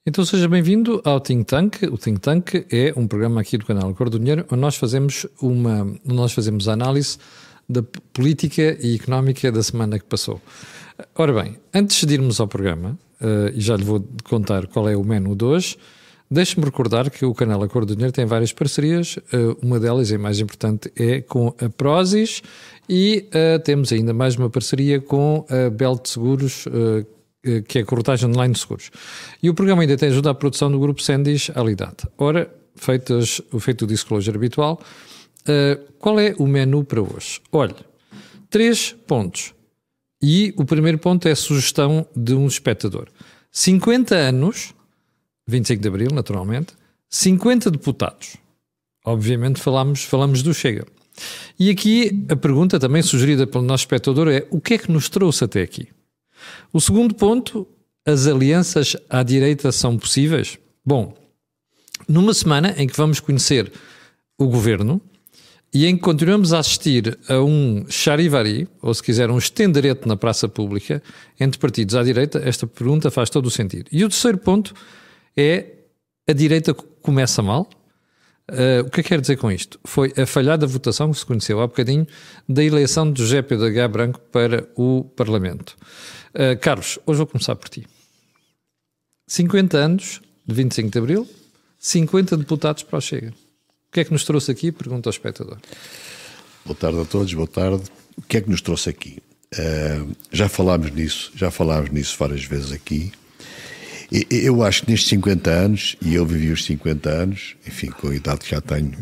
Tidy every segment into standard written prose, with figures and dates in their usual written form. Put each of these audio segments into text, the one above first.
Então seja bem-vindo ao Think Tank. O Think Tank é um programa aqui do canal Cor do Dinheiro onde nós fazemos a análise da política e económica da semana que passou. Ora bem, antes de irmos ao programa, e já lhe vou contar qual é o menu de hoje, deixe-me recordar que o canal A Cor do Dinheiro tem várias parcerias. Uma delas, e a mais importante, é com a Prozis, e temos ainda mais uma parceria com a Belt Seguros, que é a corretagem online de seguros. E o programa ainda tem ajuda à produção do grupo Sendis Alidade. Ora, feito o disclosure habitual, qual é o menu para hoje? Olha, 3 pontos. E o primeiro ponto é a sugestão de um espectador. 50 anos, 25 de Abril, naturalmente, 50 deputados. Obviamente falamos do Chega. E aqui a pergunta também sugerida pelo nosso espectador é: o que é que nos trouxe até aqui? O segundo ponto, as alianças à direita são possíveis? Bom, numa semana em que vamos conhecer o governo e em que continuamos a assistir a um charivari, ou se quiser um estenderete na praça pública, entre partidos à direita, esta pergunta faz todo o sentido. E o terceiro ponto é: a direita começa mal? O que é que quero dizer com isto? Foi a falhada votação que se conheceu há bocadinho da eleição de José Pedro H. Branco para o Parlamento. Carlos, hoje vou começar por ti. 50 anos de 25 de Abril, 50 deputados para o Chega. O que é que nos trouxe aqui? Pergunta ao espectador. Boa tarde a todos, boa tarde. O que é que nos trouxe aqui? Já falámos nisso várias vezes aqui. Eu acho que nestes 50 anos, e eu vivi os 50 anos, enfim, com a idade que já tenho,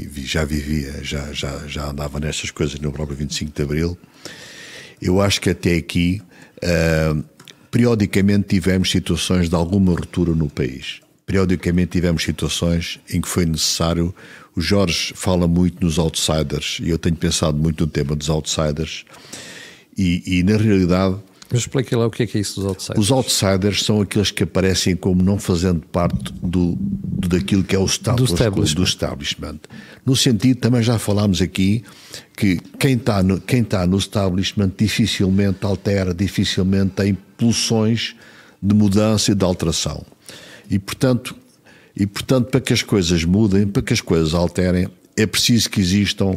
já andava nestas coisas no próprio 25 de Abril. Eu acho que até aqui, periodicamente tivemos situações de alguma ruptura no país. Periodicamente tivemos situações em que foi necessário. O Jorge fala muito nos outsiders, e eu tenho pensado muito no tema dos outsiders, e na realidade... Mas explique lá o que é isso dos outsiders. Os outsiders são aqueles que aparecem como não fazendo parte daquilo que é o status do establishment. No sentido, também já falámos aqui, que quem está no establishment dificilmente altera, dificilmente tem pulsões de mudança e de alteração. E portanto, para que as coisas mudem, para que as coisas alterem, é preciso que existam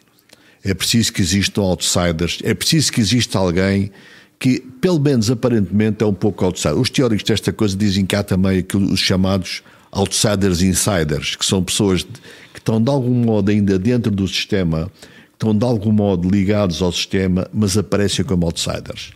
outsiders, é preciso que exista alguém que, pelo menos aparentemente, é um pouco outsider. Os teóricos desta coisa dizem que há também os chamados outsiders insiders, que são pessoas que estão de algum modo ainda dentro do sistema, que estão de algum modo ligados ao sistema, mas aparecem como outsiders.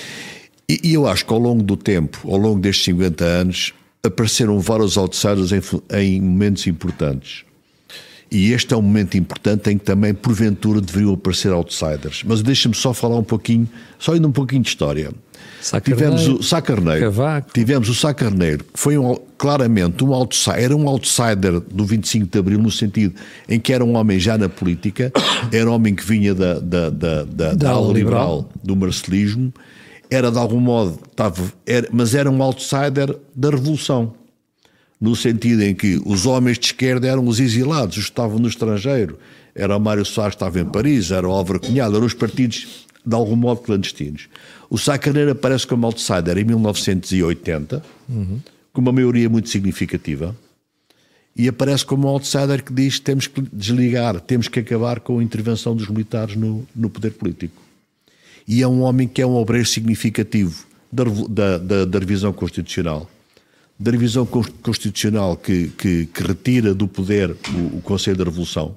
E eu acho que ao longo do tempo, ao longo destes 50 anos, apareceram vários outsiders em momentos importantes. E este é um momento importante em que também, porventura, deveriam aparecer outsiders. Mas deixa-me só falar um pouquinho, só indo um pouquinho de história. Tivemos o Sá Carneiro. Tivemos o Sá Carneiro, que foi claramente um outsider, era um outsider do 25 de Abril, no sentido em que era um homem já na política, era um homem que vinha da ala liberal, do marcelismo, era de algum modo, mas era um outsider da Revolução. No sentido em que os homens de esquerda eram os exilados, os que estavam no estrangeiro. Era o Mário Soares que estava em Paris, era o Álvaro Cunhal, eram os partidos de algum modo clandestinos. O Sá Carneiro aparece como outsider em 1980, com uma maioria muito significativa, e aparece como um outsider que diz que temos que desligar, temos que acabar com a intervenção dos militares no poder político. E é um homem que é um obreiro significativo da revisão constitucional. Da revisão constitucional que retira do poder o Conselho da Revolução,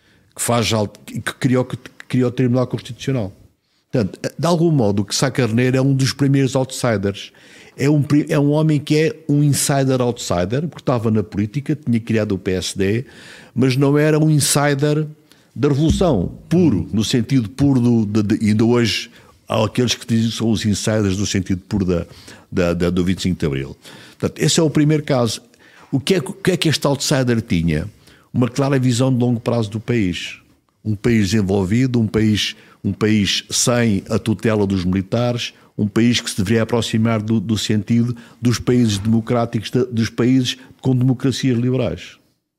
que criou o Tribunal Constitucional. Portanto, de algum modo, o Sá Carneiro é um dos primeiros outsiders. É um homem que é um insider outsider, porque estava na política, tinha criado o PSD, mas não era um insider da Revolução, puro, no sentido puro ainda hoje há aqueles que dizem que são os insiders no sentido puro do 25 de Abril. Portanto, esse é o primeiro caso. O que é que este outsider tinha? Uma clara visão de longo prazo do país. Um país desenvolvido, um país sem a tutela dos militares, um país que se deveria aproximar do sentido dos países democráticos, dos países com democracias liberais.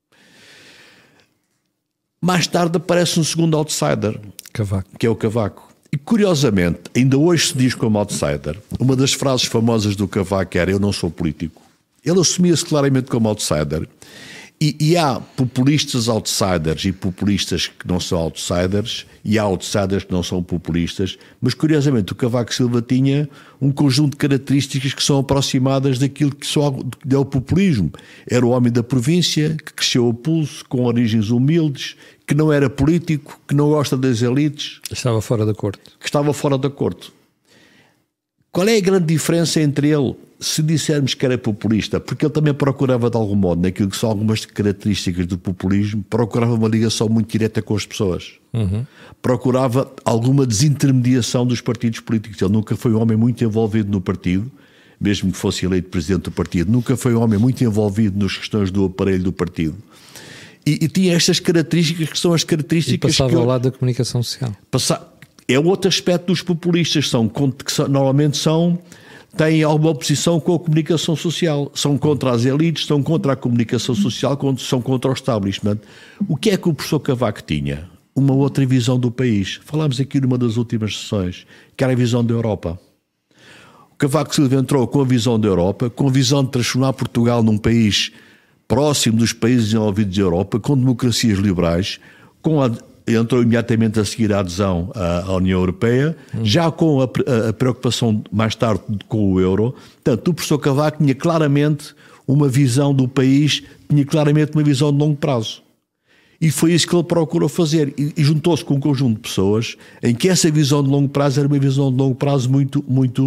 Mais tarde aparece um segundo outsider, Cavaco. Que é o Cavaco. E curiosamente, ainda hoje se diz como outsider. Uma das frases famosas do Cavaco era: eu não sou político, Ele assumia-se claramente como outsider. E há populistas outsiders e populistas que não são outsiders, e há outsiders que não são populistas, mas curiosamente o Cavaco Silva tinha um conjunto de características que são aproximadas daquilo que é o populismo. Era o homem da província, que cresceu a pulso, com origens humildes, que não era político, que não gosta das elites. Estava fora da corte. Que estava fora da corte. Qual é a grande diferença entre ele, se dissermos que era populista? Porque ele também procurava, de algum modo, naquilo que são algumas características do populismo, procurava uma ligação muito direta com as pessoas. Procurava alguma desintermediação dos partidos políticos. Ele nunca foi um homem muito envolvido no partido, mesmo que fosse eleito presidente do partido. Nunca foi um homem muito envolvido nas questões do aparelho do partido. E tinha estas características que são as características... E passava ao lado da comunicação social. É outro aspecto dos populistas, normalmente têm alguma oposição com a comunicação social, são contra as elites, são contra a comunicação social, são contra o establishment. O que é que o professor Cavaco tinha? Uma outra visão do país. Falámos aqui numa das últimas sessões, que era a visão da Europa. O Cavaco Silva entrou com a visão da Europa, com a visão de transformar Portugal num país próximo dos países desenvolvidos da Europa, com democracias liberais, entrou imediatamente a seguir a adesão à União Europeia, já com a preocupação mais tarde com o euro. Portanto, o professor Cavaco tinha claramente uma visão do país, tinha claramente uma visão de longo prazo. E foi isso que ele procurou fazer. E juntou-se com um conjunto de pessoas em que essa visão de longo prazo era uma visão de longo prazo muito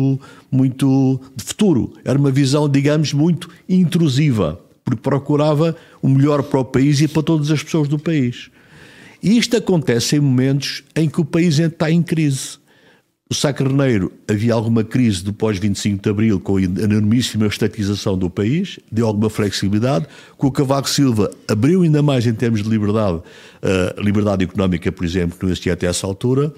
de futuro. Era uma visão, digamos, muito intrusiva, porque procurava o melhor para o país e para todas as pessoas do país. E isto acontece em momentos em que o país está em crise. No Sá Carneiro havia alguma crise do pós-25 de Abril, com a enormíssima estatização do país, deu alguma flexibilidade. Com o Cavaco Silva abriu ainda mais em termos de liberdade, liberdade económica, por exemplo, que não existia até essa altura.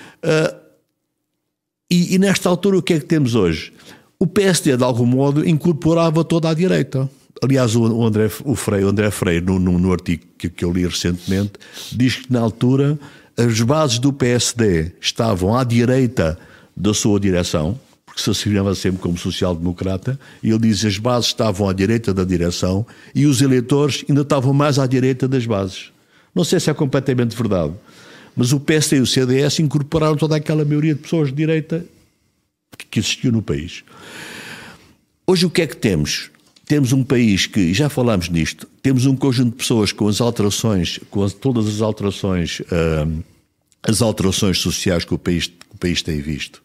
E nesta altura o que é que temos hoje? O PSD, de algum modo, incorporava toda a direita. Aliás, o André Freire, no artigo que eu li recentemente, diz que na altura as bases do PSD estavam à direita da sua direção, porque se assinava sempre como social-democrata, e ele diz que as bases estavam à direita da direção e os eleitores ainda estavam mais à direita das bases. Não sei se é completamente verdade, mas o PSD e o CDS incorporaram toda aquela maioria de pessoas de direita que existiu no país. Hoje o que é que temos? Temos um país que, já falámos nisto, temos um conjunto de pessoas com as alterações, todas as alterações sociais que o país tem visto.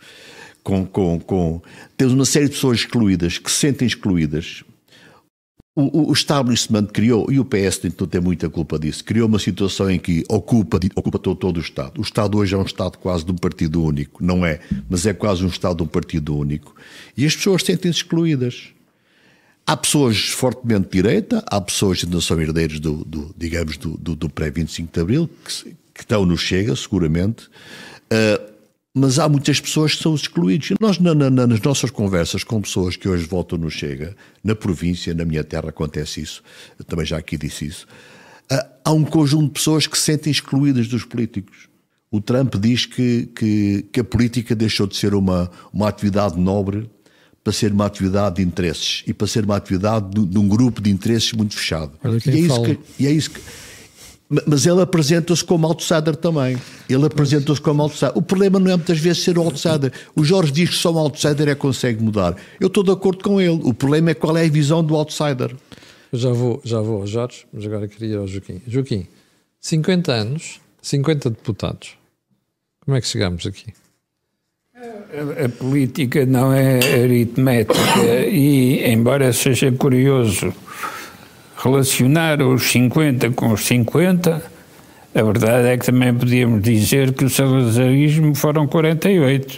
Temos uma série de pessoas excluídas, que se sentem excluídas. O establishment criou, e o PS tem muita culpa disso, criou uma situação em que ocupa todo o Estado. O Estado hoje é um Estado quase de um partido único, não é, mas é quase um Estado de um partido único. E as pessoas sentem-se excluídas. Há pessoas fortemente de direita, há pessoas que ainda são herdeiros do pré-25 de Abril, que estão no Chega, seguramente, mas há muitas pessoas que são excluídas. Nós, nas nossas conversas com pessoas que hoje votam no Chega, na província, na minha terra acontece isso, eu também já aqui disse isso, há um conjunto de pessoas que se sentem excluídas dos políticos. O Trump diz que a política deixou de ser uma atividade nobre para ser uma atividade de interesses e para ser uma atividade de um grupo de interesses muito fechado. E é isso que... Mas ele apresenta-se como outsider também. Ele apresenta-se como outsider. O problema não é muitas vezes ser outsider. O Jorge diz que só um outsider é que consegue mudar. Eu estou de acordo com ele. O problema é qual é a visão do outsider. Eu já vou ao Jorge, mas agora queria ir ao Joaquim. Joaquim, 50 anos, 50 deputados. Como é que chegamos aqui? A política não é aritmética e, embora seja curioso relacionar os 50 com os 50, a verdade é que também podíamos dizer que o salazarismo foram 48.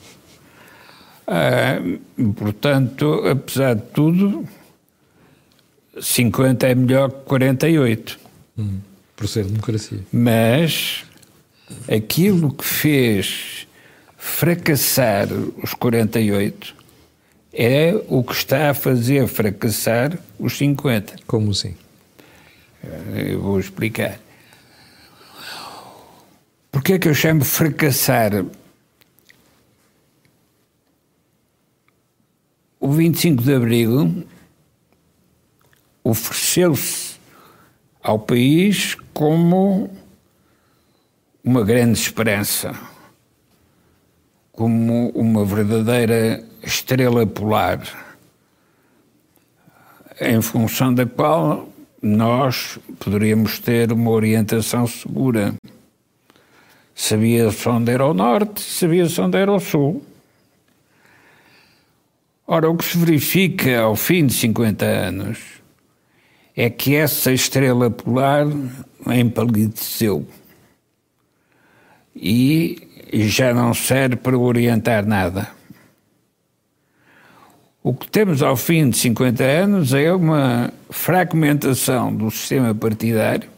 Portanto, apesar de tudo, 50 é melhor que 48. Por ser democracia. Mas aquilo que fez fracassar os 48 é o que está a fazer fracassar os 50. Como assim? Eu vou explicar. Porque é que eu chamo fracassar? O 25 de Abril ofereceu-se ao país como uma grande esperança, como uma verdadeira estrela polar, em função da qual nós poderíamos ter uma orientação segura. Sabia-se onde era o norte, sabia-se onde era o sul. Ora, o que se verifica ao fim de 50 anos é que essa estrela polar empalideceu e já não serve para orientar nada. O que temos ao fim de 50 anos é uma fragmentação do sistema partidário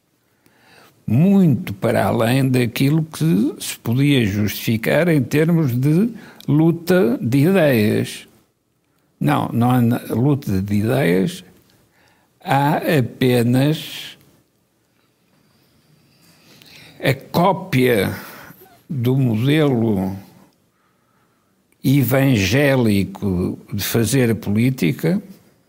muito para além daquilo que se podia justificar em termos de luta de ideias. Não há luta de ideias, há apenas a cópia do modelo evangélico de fazer política,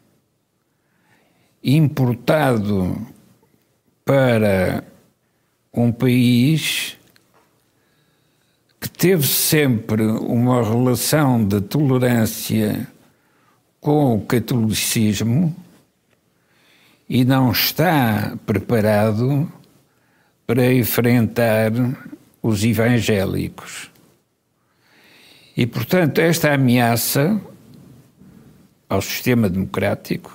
importado para um país que teve sempre uma relação de tolerância com o catolicismo e não está preparado para enfrentar os evangélicos. E, portanto, esta ameaça ao sistema democrático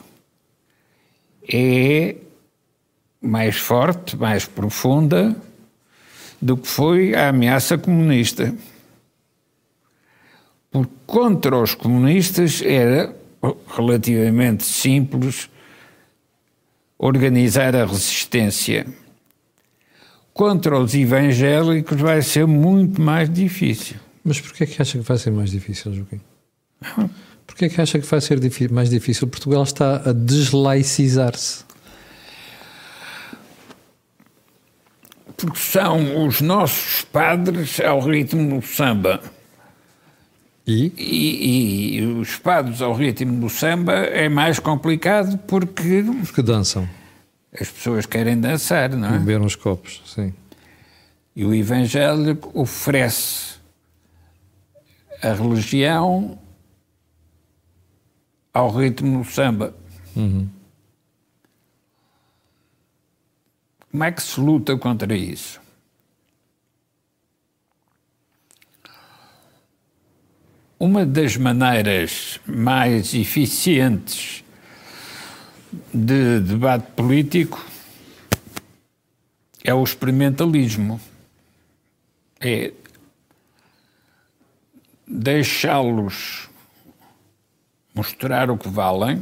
é mais forte, mais profunda do que foi a ameaça comunista. Porque contra os comunistas era relativamente simples organizar a resistência. Contra os evangélicos vai ser muito mais difícil. Mas porquê é que acha que vai ser mais difícil, Joaquim? Porquê é que acha que vai ser mais difícil? Portugal está a deslaicizar-se. Porque são os nossos padres ao ritmo do samba. E os padres ao ritmo do samba é mais complicado porque dançam. As pessoas querem dançar, não é? Beber uns copos, sim. E o evangélico oferece a religião ao ritmo do samba. Uhum. Como é que se luta contra isso? Uma das maneiras mais eficientes de debate político é o experimentalismo. É deixá-los mostrar o que valem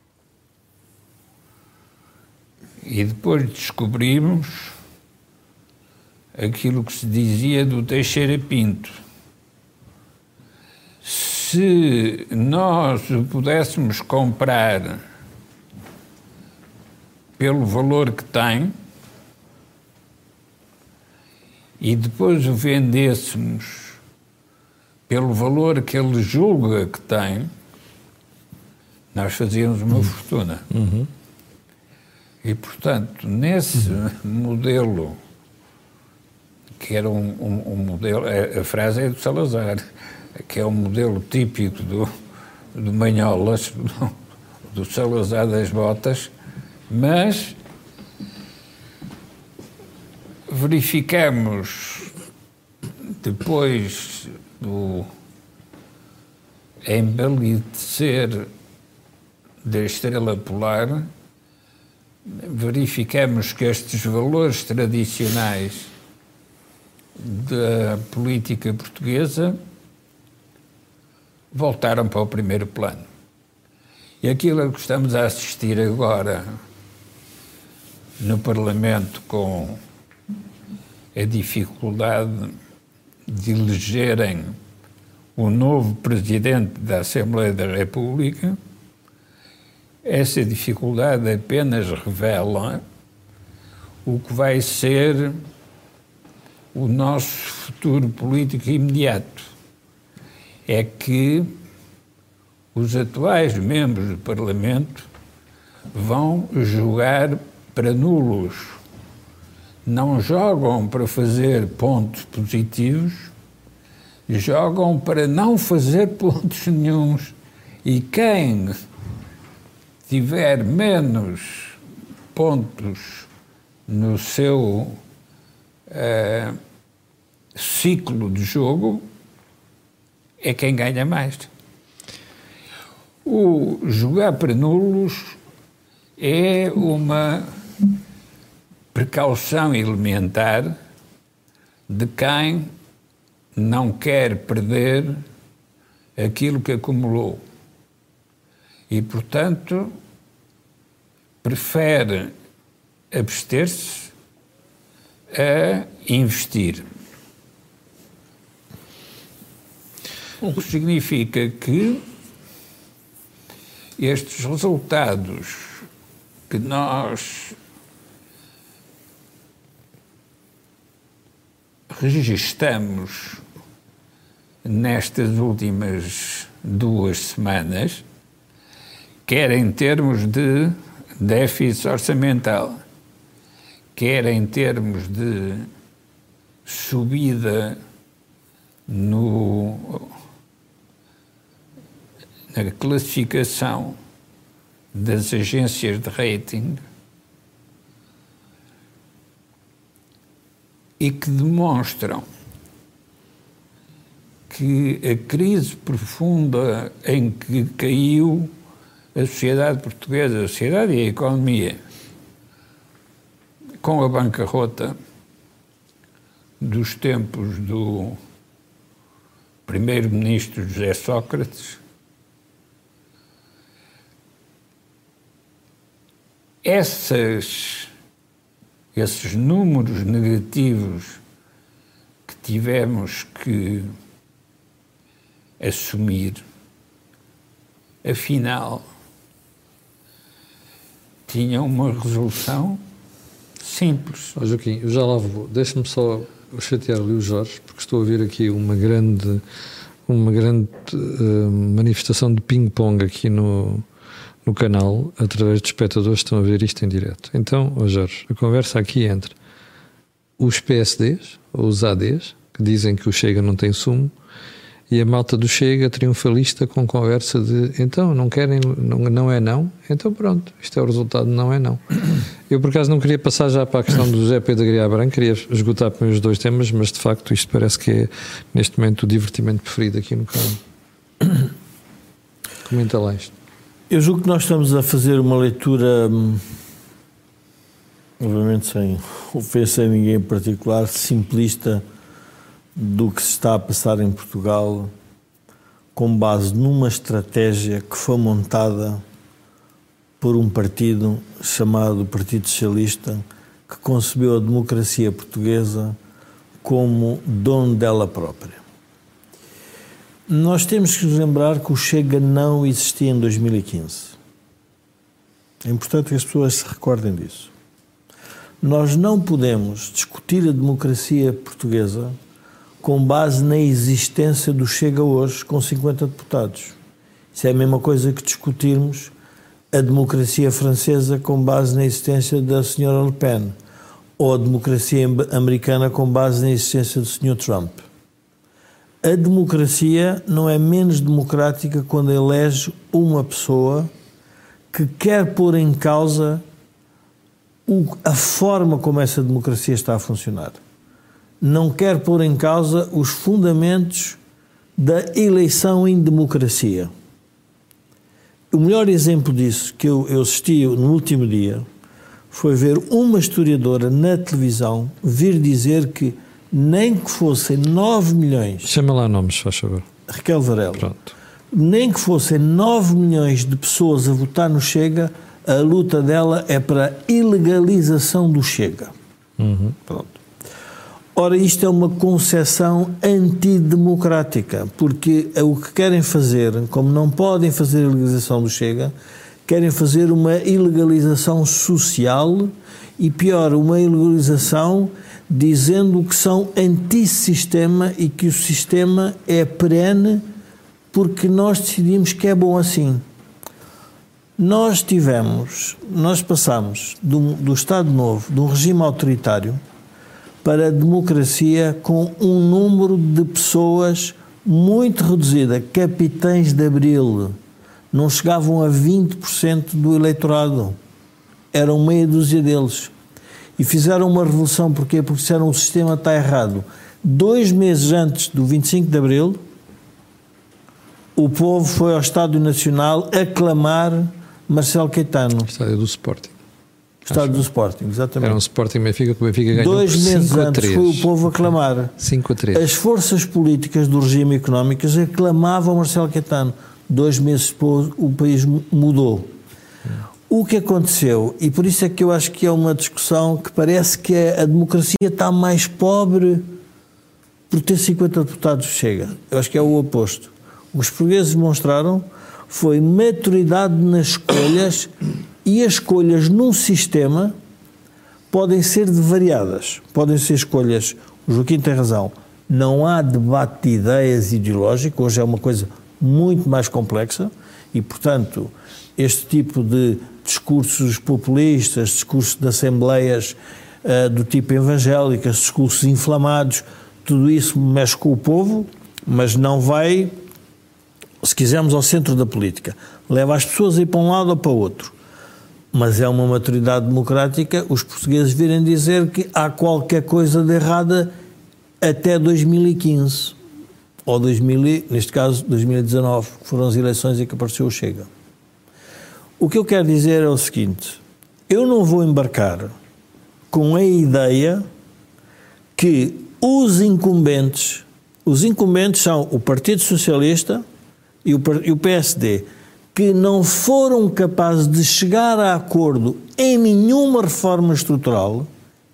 e depois descobrimos aquilo que se dizia do Teixeira Pinto. Se nós o pudéssemos comprar pelo valor que tem e depois o vendêssemos pelo valor que ele julga que tem, nós fazíamos uma fortuna. Uhum. E, portanto, nesse modelo, que era um modelo, a frase é do Salazar, que é um modelo típico do Manholas, do Salazar das botas, mas verificamos depois do embalidecer da estrela polar, verificamos que estes valores tradicionais da política portuguesa voltaram para o primeiro plano. E aquilo que estamos a assistir agora no Parlamento, com a dificuldade de elegerem o novo Presidente da Assembleia da República, essa dificuldade apenas revela o que vai ser o nosso futuro político imediato. É que os atuais membros do Parlamento vão jogar para nulos. Não jogam para fazer pontos positivos, jogam para não fazer pontos nenhuns. E quem tiver menos pontos no seu ciclo de jogo é quem ganha mais. O jogar para nulos é uma precaução elementar de quem não quer perder aquilo que acumulou e, portanto, prefere abster-se a investir. O que significa que estes resultados que nós registamos nestas últimas 2 semanas, quer em termos de déficit orçamental, quer em termos de subida na classificação das agências de rating, e que demonstram que a crise profunda em que caiu a sociedade portuguesa, a sociedade e a economia, com a bancarrota dos tempos do primeiro-ministro José Sócrates, esses números negativos que tivemos que assumir, afinal, tinham uma resolução simples. Joaquim, eu já lá vou. Deixa-me só chatear ali o Jorge, porque estou a ver aqui uma grande manifestação de ping-pong aqui no canal, através de espectadores que estão a ver isto em direto. Então, Jorge, a conversa aqui é entre os PSDs, ou os ADs, que dizem que o Chega não tem sumo, e a malta do Chega triunfalista com conversa de então, não querem, não é não, então pronto, isto é o resultado, não é não. Eu por acaso não queria passar já para a questão do José Pedro Aguiar Branco, queria esgotar para os 2 temas, mas de facto isto parece que é neste momento o divertimento preferido aqui no canal. Comenta lá isto. Eu julgo que nós estamos a fazer uma leitura, obviamente sem ofensa a ninguém em particular, simplista do que se está a passar em Portugal, com base numa estratégia que foi montada por um partido chamado Partido Socialista, que concebeu a democracia portuguesa como dono dela própria. Nós temos que nos lembrar que o Chega não existia em 2015. É importante que as pessoas se recordem disso. Nós não podemos discutir a democracia portuguesa com base na existência do Chega hoje, com 50 deputados. Isso é a mesma coisa que discutirmos a democracia francesa com base na existência da senhora Le Pen, ou a democracia americana com base na existência do senhor Trump. A democracia não é menos democrática quando elege uma pessoa que quer pôr em causa a forma como essa democracia está a funcionar. Não quer pôr em causa os fundamentos da eleição em democracia. O melhor exemplo disso que eu assisti no último dia foi ver uma historiadora na televisão vir dizer que nem que fossem 9 milhões... Chama lá nomes, faz favor. Raquel Varela. Pronto. Nem que fossem 9 milhões de pessoas a votar no Chega, a luta dela é para a ilegalização do Chega. Pronto. Ora, isto é uma concepção antidemocrática, porque o que querem fazer, como não podem fazer a legalização do Chega, querem fazer uma ilegalização social e, pior, uma ilegalização dizendo que são antissistema e que o sistema é perene porque nós decidimos que é bom assim. Nós passamos do Estado Novo, de um regime autoritário, para a democracia com um número de pessoas muito reduzida, capitães de abril, não chegavam a 20% do eleitorado, eram meia dúzia deles. E fizeram uma revolução, porquê? Porque disseram o sistema está errado. 2 meses antes do 25 de abril, o povo foi ao Estádio Nacional aclamar Marcelo Caetano. Estádio do Sporting. Estádio do Sporting, exatamente. Era um Sporting Benfica que o Benfica ganhou 2 meses antes foi o povo aclamar. 5-3. As forças políticas do regime económico aclamavam Marcelo Caetano. 2 meses depois o país mudou. O que aconteceu, e por isso é que eu acho que é uma discussão que parece que a democracia está mais pobre por ter 50 deputados, chega. Eu acho que é o oposto. Os portugueses demonstraram foi maturidade nas escolhas, e as escolhas num sistema podem ser variadas. Podem ser escolhas, o Joaquim tem razão, não há debate de ideias ideológico, hoje é uma coisa muito mais complexa e, portanto, este tipo de discursos populistas, discursos de assembleias do tipo evangélicas, discursos inflamados, tudo isso mexe com o povo, mas não vai, se quisermos, ao centro da política. Leva as pessoas a ir para um lado ou para o outro. Mas é uma maturidade democrática os portugueses virem dizer que há qualquer coisa de errada até 2015. Ou neste caso 2019, que foram as eleições em que apareceu o Chega. O que eu quero dizer é o seguinte: eu não vou embarcar com a ideia que os incumbentes são o Partido Socialista e o PSD, que não foram capazes de chegar a acordo em nenhuma reforma estrutural,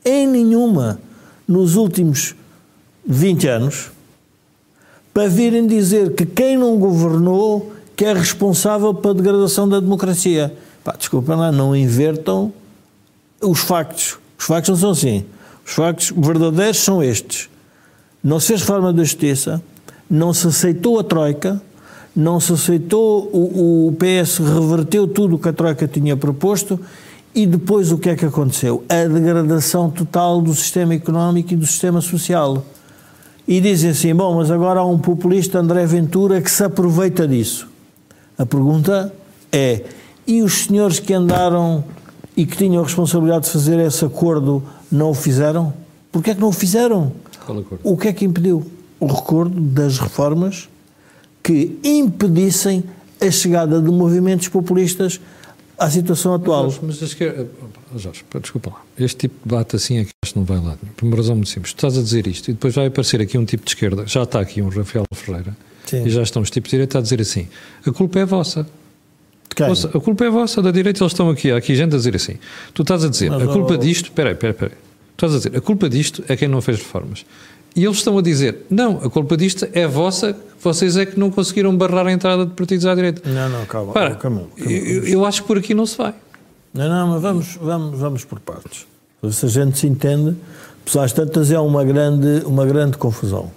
nos últimos 20 anos, para virem dizer que quem não governou que é responsável pela degradação da democracia. Desculpem lá, não invertam os factos. Os factos não são assim. Os factos verdadeiros são estes. Não se fez reforma da justiça, não se aceitou a Troika, não se aceitou, o PS reverteu tudo o que a Troika tinha proposto, e depois o que é que aconteceu? A degradação total do sistema económico e do sistema social. E dizem assim, bom, mas agora há um populista, André Ventura, que se aproveita disso. A pergunta é, e os senhores que andaram e que tinham a responsabilidade de fazer esse acordo não o fizeram? Porquê é que não o fizeram? Qual acordo? O que é que impediu? O recordo das reformas que impedissem a chegada de movimentos populistas à situação atual. Mas Jorge, desculpa lá. Este tipo de debate assim é que acho que não vai lá. Por uma razão muito simples. Tu estás a dizer isto e depois vai aparecer aqui um tipo de esquerda. Já está aqui um Rafael Ferreira. Sim. E já estão os tipos de direita a dizer assim, a culpa é vossa. A culpa é vossa, da direita eles estão aqui. Há aqui gente a dizer assim. Tu estás a dizer, a culpa disto... Espera aí. Tu estás a dizer, a culpa disto é quem não fez reformas. E eles estão a dizer, não, a culpa disto é vossa, vocês é que não conseguiram barrar a entrada de partidos à direita. Não, calma. Eu acho que por aqui não se vai. Não, mas vamos por partes. Se a gente se entende, às tantas é uma grande confusão.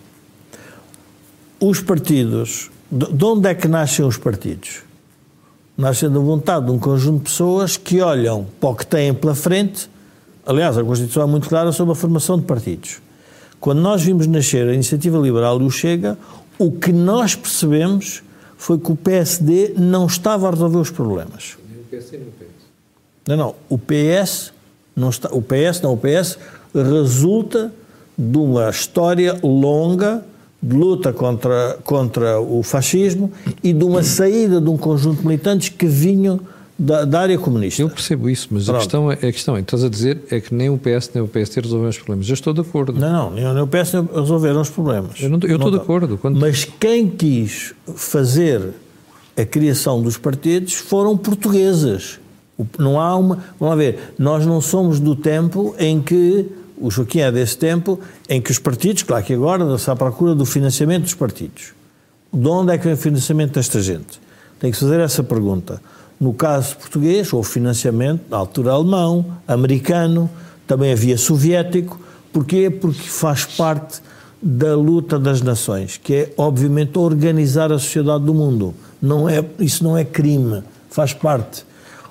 Os partidos, de onde é que nascem os partidos? Nascem da vontade de um conjunto de pessoas que olham para o que têm pela frente. Aliás, a Constituição é muito clara sobre a formação de partidos. Quando nós vimos nascer a Iniciativa Liberal e o Chega, o que nós percebemos foi que o PSD não estava a resolver os problemas. Nem o PS nem o PS. Não, o PS não está. O PS resulta de uma história longa de luta contra o fascismo e de uma saída de um conjunto de militantes que vinham da área comunista. Eu percebo isso, mas a questão é, estás a dizer é que nem o PS nem o PSD resolveram os problemas. Eu estou de acordo. Não, nem o PS nem resolveram os problemas. Eu estou de acordo. Mas quem quis fazer a criação dos partidos foram portugueses. Não há uma... Vamos lá ver, nós não somos do tempo em que... O Joaquim é desse tempo em que os partidos, claro que agora dá-se à procura do financiamento dos partidos. De onde é que vem o financiamento desta gente? Tem que fazer essa pergunta. No caso português, houve financiamento na altura alemão, americano, também havia soviético. Porquê? Porque faz parte da luta das nações, que é, obviamente, organizar a sociedade do mundo. Isso não é crime, faz parte.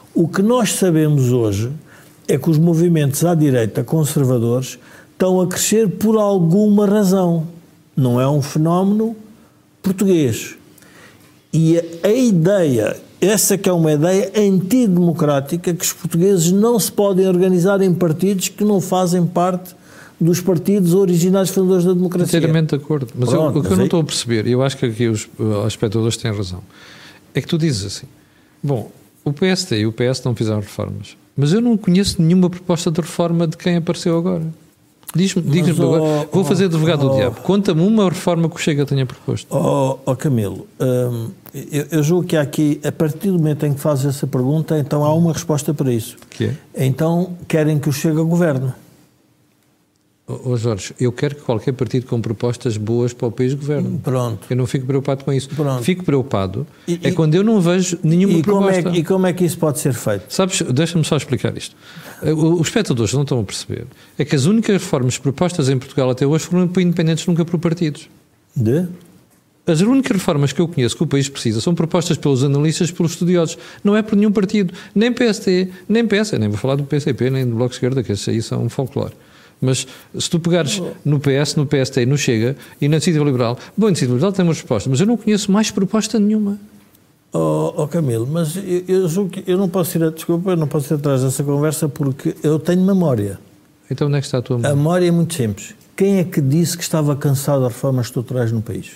O que nós sabemos hoje é que os movimentos à direita conservadores estão a crescer por alguma razão. Não é um fenómeno português. E a ideia, essa que é uma ideia antidemocrática, que os portugueses não se podem organizar em partidos que não fazem parte dos partidos originais fundadores da democracia. Inteiramente de acordo. Mas Pronto, o que eu não estou a perceber, e eu acho que aqui os espectadores têm razão, é que tu dizes assim, bom, o PSD e o PS não fizeram reformas, mas eu não conheço nenhuma proposta de reforma de quem apareceu agora. Diz-me agora, vou fazer advogado do diabo. Conta-me uma reforma que o Chega tenha proposto. Camilo, eu julgo que aqui, a partir do momento em que fazes essa pergunta, então há uma resposta para isso. Que é? Então querem que o Chega governe. Jorge, eu quero que qualquer partido com propostas boas para o país governe. Pronto. Eu não fico preocupado com isso. Pronto. Fico preocupado quando eu não vejo nenhuma proposta. E como é que isso pode ser feito? Sabes, deixa-me só explicar isto. Os espectadores não estão a perceber. É que as únicas reformas propostas em Portugal até hoje foram por independentes, nunca por partidos. As únicas reformas que eu conheço que o país precisa são propostas pelos analistas, pelos estudiosos. Não é por nenhum partido. Nem PSD, nem PS. Nem vou falar do PCP, nem do Bloco de Esquerda, que esses aí são um folclore. Mas se tu pegares no PS, no PST, no Chega e na Iniciativa Liberal, bom, a Iniciativa Liberal tem umas propostas, mas eu não conheço mais proposta nenhuma. Camilo, mas eu não posso ir, desculpa, eu não posso ir atrás dessa conversa porque eu tenho memória. Então onde é que está a tua memória? A memória é muito simples. Quem é que disse que estava cansado das reformas estruturais no país?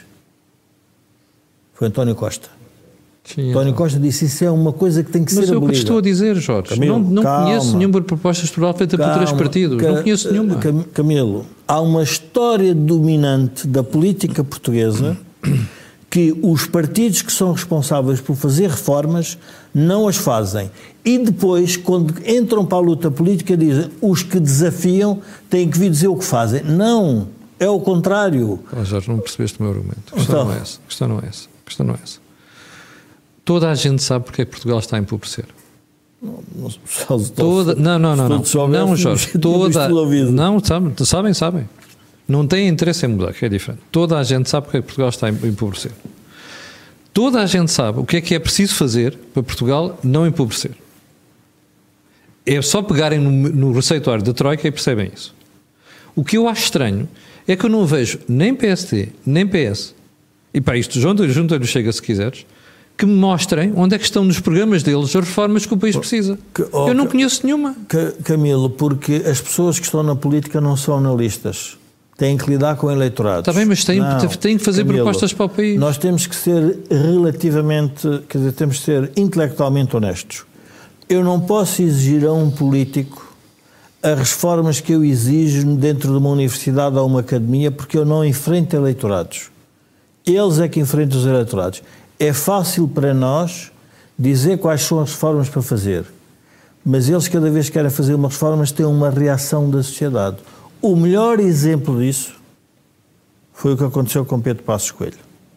Foi António Costa. Sim, António Costa disse isso é uma coisa que tem que ser abolida. Mas é o que estou a dizer, Jorge. Camilo, não conheço nenhuma proposta estrutural feita por três partidos. Não conheço nenhuma. Camilo, há uma história dominante da política portuguesa que os partidos que são responsáveis por fazer reformas não as fazem. E depois, quando entram para a luta política, dizem os que desafiam têm que vir dizer o que fazem. Não, é o contrário. Jorge, não percebeste o meu argumento. A questão não é essa. A questão não é essa. Toda a gente sabe porque é que Portugal está a empobrecer. Não, Jorge. Sabem. Não têm interesse em mudar, que é diferente. Toda a gente sabe porque é que Portugal está a empobrecer. Toda a gente sabe o que é preciso fazer para Portugal não empobrecer. É só pegarem no receituário da Troika e percebem isso. O que eu acho estranho é que eu não vejo nem PSD, nem PS, e para isto junta-lhe o Chega se quiseres, que me mostrem onde é que estão nos programas deles as reformas que o país precisa. Eu não conheço nenhuma. Camilo, porque as pessoas que estão na política não são analistas. Têm que lidar com eleitorados. Está bem, mas têm que fazer Camilo, propostas para o país. Nós temos que ser temos que ser intelectualmente honestos. Eu não posso exigir a um político as reformas que eu exijo dentro de uma universidade ou uma academia porque eu não enfrento eleitorados. Eles é que enfrentam os eleitorados. É fácil para nós dizer quais são as reformas para fazer, mas eles cada vez que querem fazer umas reformas têm uma reação da sociedade. O melhor exemplo disso foi o que aconteceu com Pedro Passos Coelho.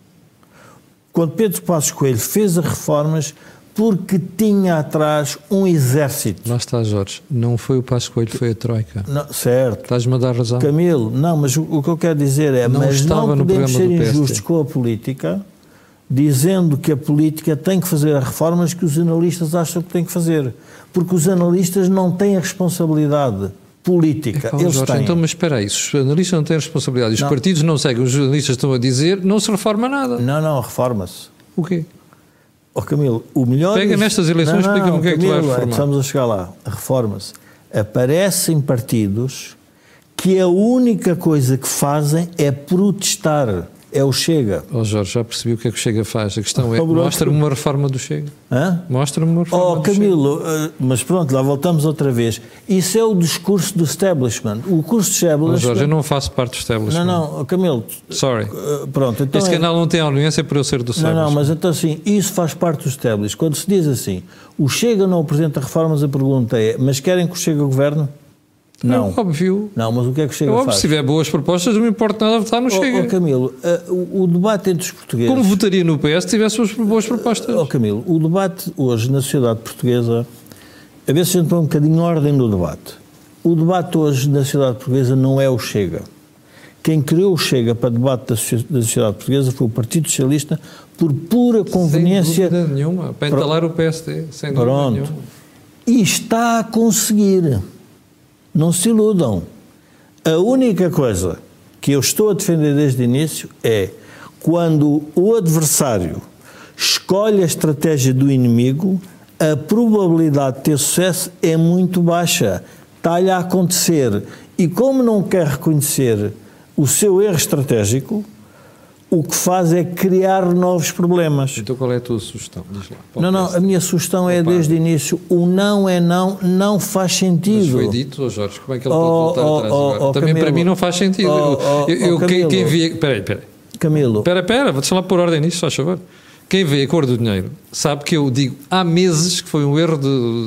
Quando Pedro Passos Coelho fez as reformas porque tinha atrás um exército. Lá está, Jorge. Não foi o Passos Coelho, foi a Troika. Não, certo. Estás-me a dar razão. Não, mas o que eu quero dizer é não podemos ser injustos com a política dizendo que a política tem que fazer as reformas que os analistas acham que tem que fazer. Porque os analistas não têm a responsabilidade política. Eles Jorge, têm. Então, mas espera aí, se os analistas não têm responsabilidade e os partidos não seguem, os jornalistas estão a dizer, não se reforma nada. Não, reforma-se. O quê? Camilo, o melhor... Pega nestas eleições e explica-me o que é que tu vais reformar. Estamos a chegar lá. Reforma-se. Aparecem partidos que a única coisa que fazem é protestar. É o Chega. Jorge, já percebi o que é que o Chega faz. A questão é, mostra-me uma reforma do Chega. Mostra-me uma reforma do Camilo, Chega. Mas pronto, lá voltamos outra vez. Isso é o discurso do establishment. O curso do establishment... Jorge, eu não faço parte do establishment. Não, Camilo... Sorry. Pronto, então este canal não tem audiência por eu ser do establishment. Não, mas então assim, isso faz parte do establishment. Quando se diz assim, o Chega não apresenta reformas, a pergunta é, mas querem que o Chega governe? Não. É óbvio. Não, mas o que é que o Chega faz? Se tiver boas propostas, não me importa nada votar no Chega. Camilo, o debate entre os portugueses... Como votaria no PS se tivesse boas propostas? Camilo, o debate hoje na sociedade portuguesa, a ver se a gente põe um bocadinho em ordem no debate. O debate hoje na sociedade portuguesa não é o Chega. Quem criou o Chega para debate da sociedade portuguesa foi o Partido Socialista por pura conveniência... Sem dúvida nenhuma. Para entalar o PSD, sem dúvida nenhuma. E está a conseguir. Não se iludam. A única coisa que eu estou a defender desde o início é quando o adversário escolhe a estratégia do inimigo, a probabilidade de ter sucesso é muito baixa. Está-lhe a acontecer. E como não quer reconhecer o seu erro estratégico, o que faz é criar novos problemas. Então qual é a tua sugestão? Diz lá. Não, a minha sugestão é desde o início, o não é não, não faz sentido. Mas foi dito, Jorge, como é que ele pode voltar atrás agora? Também Camilo, para mim não faz sentido. Quem vê... Espera. Camilo. Espera, deixa lá pôr ordem nisso, faz favor. Quem vê a cor do dinheiro sabe que eu digo há meses que foi um erro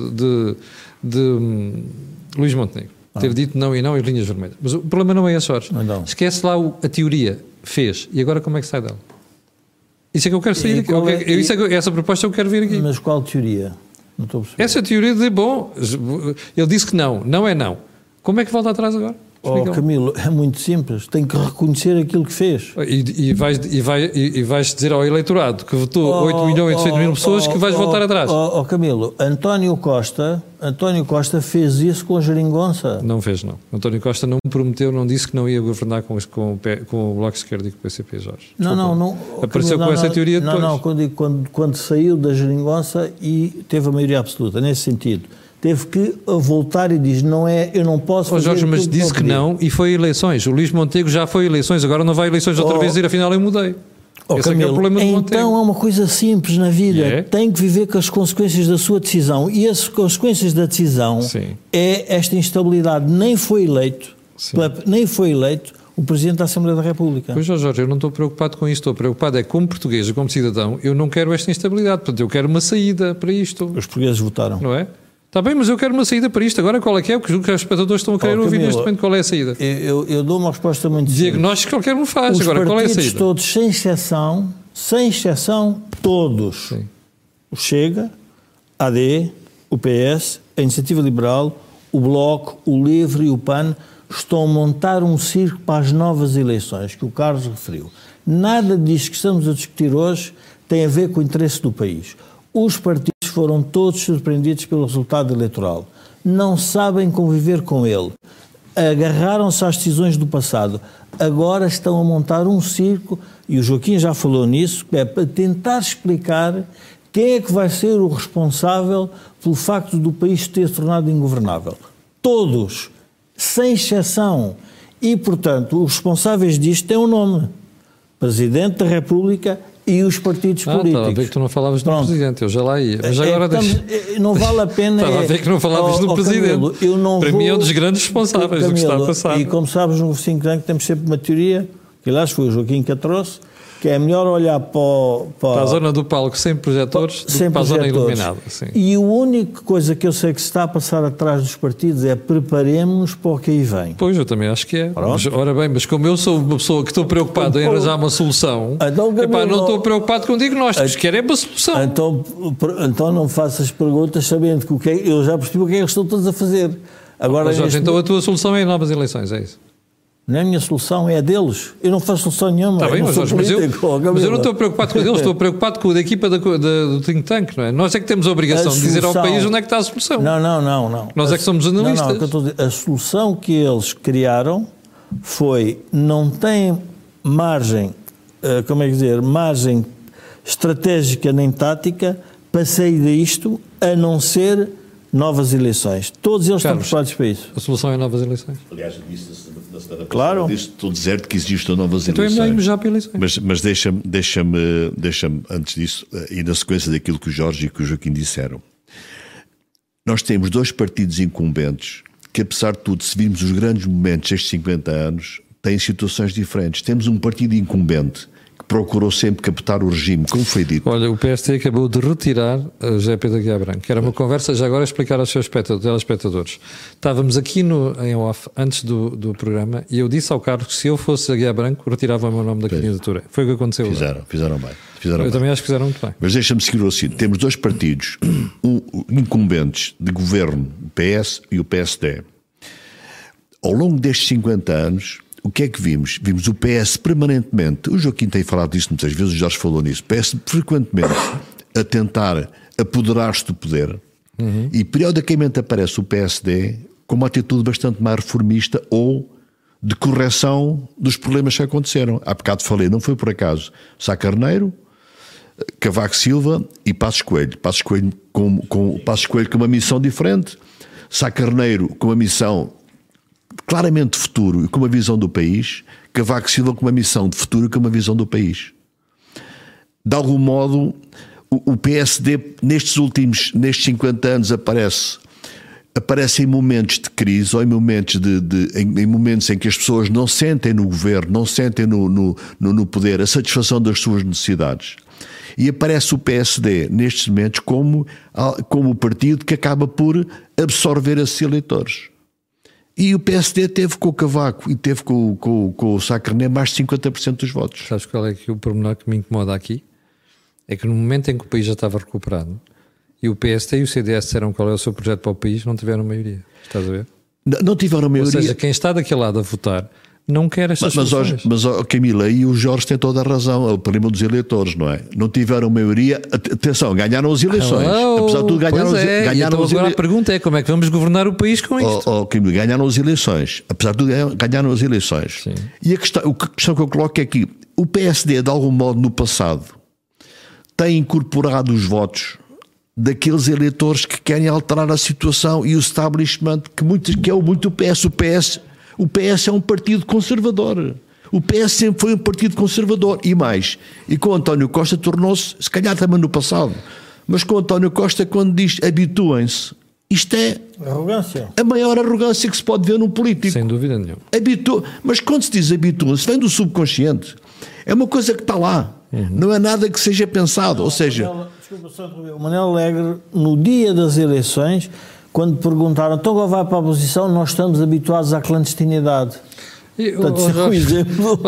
de Luís Montenegro. Ter dito não e não e linhas vermelhas. Mas o problema não é esse, Jorge. Não. Esquece lá a teoria. Fez. E agora como é que sai dela? Isso é que eu quero sair aqui. Essa proposta eu quero vir aqui. Mas qual teoria? Não estou a perceber. Essa teoria de, bom, ele disse que não é não. Como é que volta atrás agora? Camilo, é muito simples. Tem que reconhecer aquilo que fez. E vais dizer ao eleitorado que votou 8.800.000 pessoas que vais voltar atrás. Camilo, António Costa fez isso com a geringonça. Não fez, não. António Costa não prometeu, não disse que não ia governar com o Bloco de Esquerda e com o PCP, Jorge. Não. Apareceu Camilo, com essa teoria depois. Quando saiu da geringonça e teve a maioria absoluta, nesse sentido. Teve que voltar e diz, eu não posso fazer Jorge, mas disse que não e foi eleições. O Luís Montenegro já foi eleições, agora não vai eleições outra vez e afinal eu mudei. Esse Camilo, é que é o problema do Montenegro. Então há uma coisa simples na vida, tem que viver com as consequências da sua decisão e as consequências da decisão é esta instabilidade. Nem foi eleito o Presidente da Assembleia da República. Pois, Jorge, eu não estou preocupado com isto, estou preocupado é como português e como cidadão, eu não quero esta instabilidade, portanto eu quero uma saída para isto. Os portugueses votaram. Não é? Está bem, mas eu quero uma saída para isto. Agora qual é que é? Porque os espectadores estão a querer ouvir neste momento qual é a saída. Eu dou uma resposta muito simples. Diagnóstico qualquer um faz. Agora qual é a saída? Todos, sem exceção, todos. Sim. O Chega, a AD, o PS, a Iniciativa Liberal, o Bloco, o LIVRE e o PAN estão a montar um circo para as novas eleições, que o Carlos referiu. Nada disto que estamos a discutir hoje tem a ver com o interesse do país. Os partidos foram todos surpreendidos pelo resultado eleitoral. Não sabem conviver com ele. Agarraram-se às decisões do passado. Agora estão a montar um circo, e o Joaquim já falou nisso, é para tentar explicar quem é que vai ser o responsável pelo facto do país ter se tornado ingovernável. Todos, sem exceção. E, portanto, os responsáveis disto têm um nome. Presidente da República e os partidos políticos. Estava a ver que tu não falavas do Presidente, eu já lá ia. Mas agora não vale a pena... Estava a ver que não falavas do Presidente. Camilo, para mim é um dos grandes responsáveis do que está a passar. E como sabes, no think tank temos sempre uma teoria, que aliás foi o Joaquim que a trouxe, que é melhor olhar para a zona do palco sem projetores do que para a zona iluminada. Sim. E a única coisa que eu sei que se está a passar atrás dos partidos é preparemos-nos para o que aí vem. Pois, eu também acho que é. Mas, ora bem, mas como eu sou uma pessoa que estou preocupado em arranjar uma solução, não estou preocupado com diagnósticos, quero é uma solução. Então não faças perguntas sabendo que eu já percebi o que é que eles estão todos a fazer. Agora, Jorge, então a tua solução é novas eleições, é isso? Não é a minha solução, é a deles. Eu não faço solução nenhuma. Está bem, mas eu não estou preocupado com eles, estou preocupado com a equipa do think tank, não é? Nós é que temos a obrigação de dizer ao país onde é que está a solução. Não. Nós é que somos analistas. A solução que eles criaram foi, não tem margem, margem estratégica nem tática para sair disto, a não ser novas eleições. Todos eles estão preparados para isso. A solução é novas eleições. Aliás, eu disse na semana passada, claro. Estou certo que existem novas então eleições. Então é melhor já para eleições. Mas deixa-me, antes disso, e na sequência daquilo que o Jorge e que o Joaquim disseram, nós temos dois partidos incumbentes que, apesar de tudo, se virmos os grandes momentos destes 50 anos, têm situações diferentes. Temos um partido incumbente que procurou sempre captar o regime, como foi dito. Olha, o PST acabou de retirar a José Pedro Aguiar Branco, que era uma conversa, já agora explicar aos seus telespectadores. Estávamos aqui em off, antes do programa, e eu disse ao Carlos que se eu fosse Aguiar Branco, retirava o meu nome da candidatura. Foi o que aconteceu. Fizeram bem. Eu também acho que fizeram muito bem. Mas deixa-me seguir assim. Temos dois partidos incumbentes de governo, o PS e o PSD. Ao longo destes 50 anos, o que é que vimos? Vimos o PS permanentemente, o Joaquim tem falado disso muitas vezes, o Jorge falou nisso, o PS frequentemente a tentar apoderar-se do poder, E periodicamente aparece o PSD com uma atitude bastante mais reformista ou de correção dos problemas que aconteceram. Há bocado falei, não foi por acaso, Sá Carneiro, Cavaco Silva e Passos Coelho. Passos Coelho com uma missão diferente, Sá Carneiro com uma missão claramente de futuro e com uma visão do país, Cavaco Silva com uma missão de futuro e com uma visão do país. De algum modo, o PSD nestes 50 anos aparece em momentos de crise ou em momentos, em momentos em que as pessoas não sentem no governo, não sentem no poder a satisfação das suas necessidades. E aparece o PSD nestes momentos como o partido que acaba por absorver esses eleitores. E o PSD teve com o Cavaco e teve com o Sá Carneiro mais de 50% dos votos. Sabes qual é que o pormenor que me incomoda aqui? É que no momento em que o país já estava recuperado e o PSD e o CDS disseram qual é o seu projeto para o país, não tiveram maioria. Estás a ver? Não tiveram maioria. Ou seja, quem está daquele lado a votar não quer estas soluções. Mas Camila, e o Jorge tem toda a razão, é o problema dos eleitores, não é? Não tiveram maioria. Atenção, ganharam as eleições. Apesar de tudo, ganharam as eleições. Então agora a pergunta é como é que vamos governar o país com isto? Camila, ganharam as eleições. Apesar de tudo, ganharam as eleições. Sim. E a questão que eu coloco é que o PSD, de algum modo, no passado, tem incorporado os votos daqueles eleitores que querem alterar a situação e o establishment, que é muito o PS. O PS é um partido conservador. O PS sempre foi um partido conservador. E mais, e com o António Costa tornou-se, se calhar também no passado, mas com o António Costa, quando diz habituem-se, isto é arrogância. A maior arrogância que se pode ver num político. Sem dúvida nenhuma. Mas quando se diz habituem-se, vem do subconsciente. É uma coisa que está lá. Não é nada que seja pensado. Ou seja... O Manel Alegre, no dia das eleições, quando perguntaram, então agora vai para a oposição, nós estamos habituados à clandestinidade. Portanto, é um exemplo.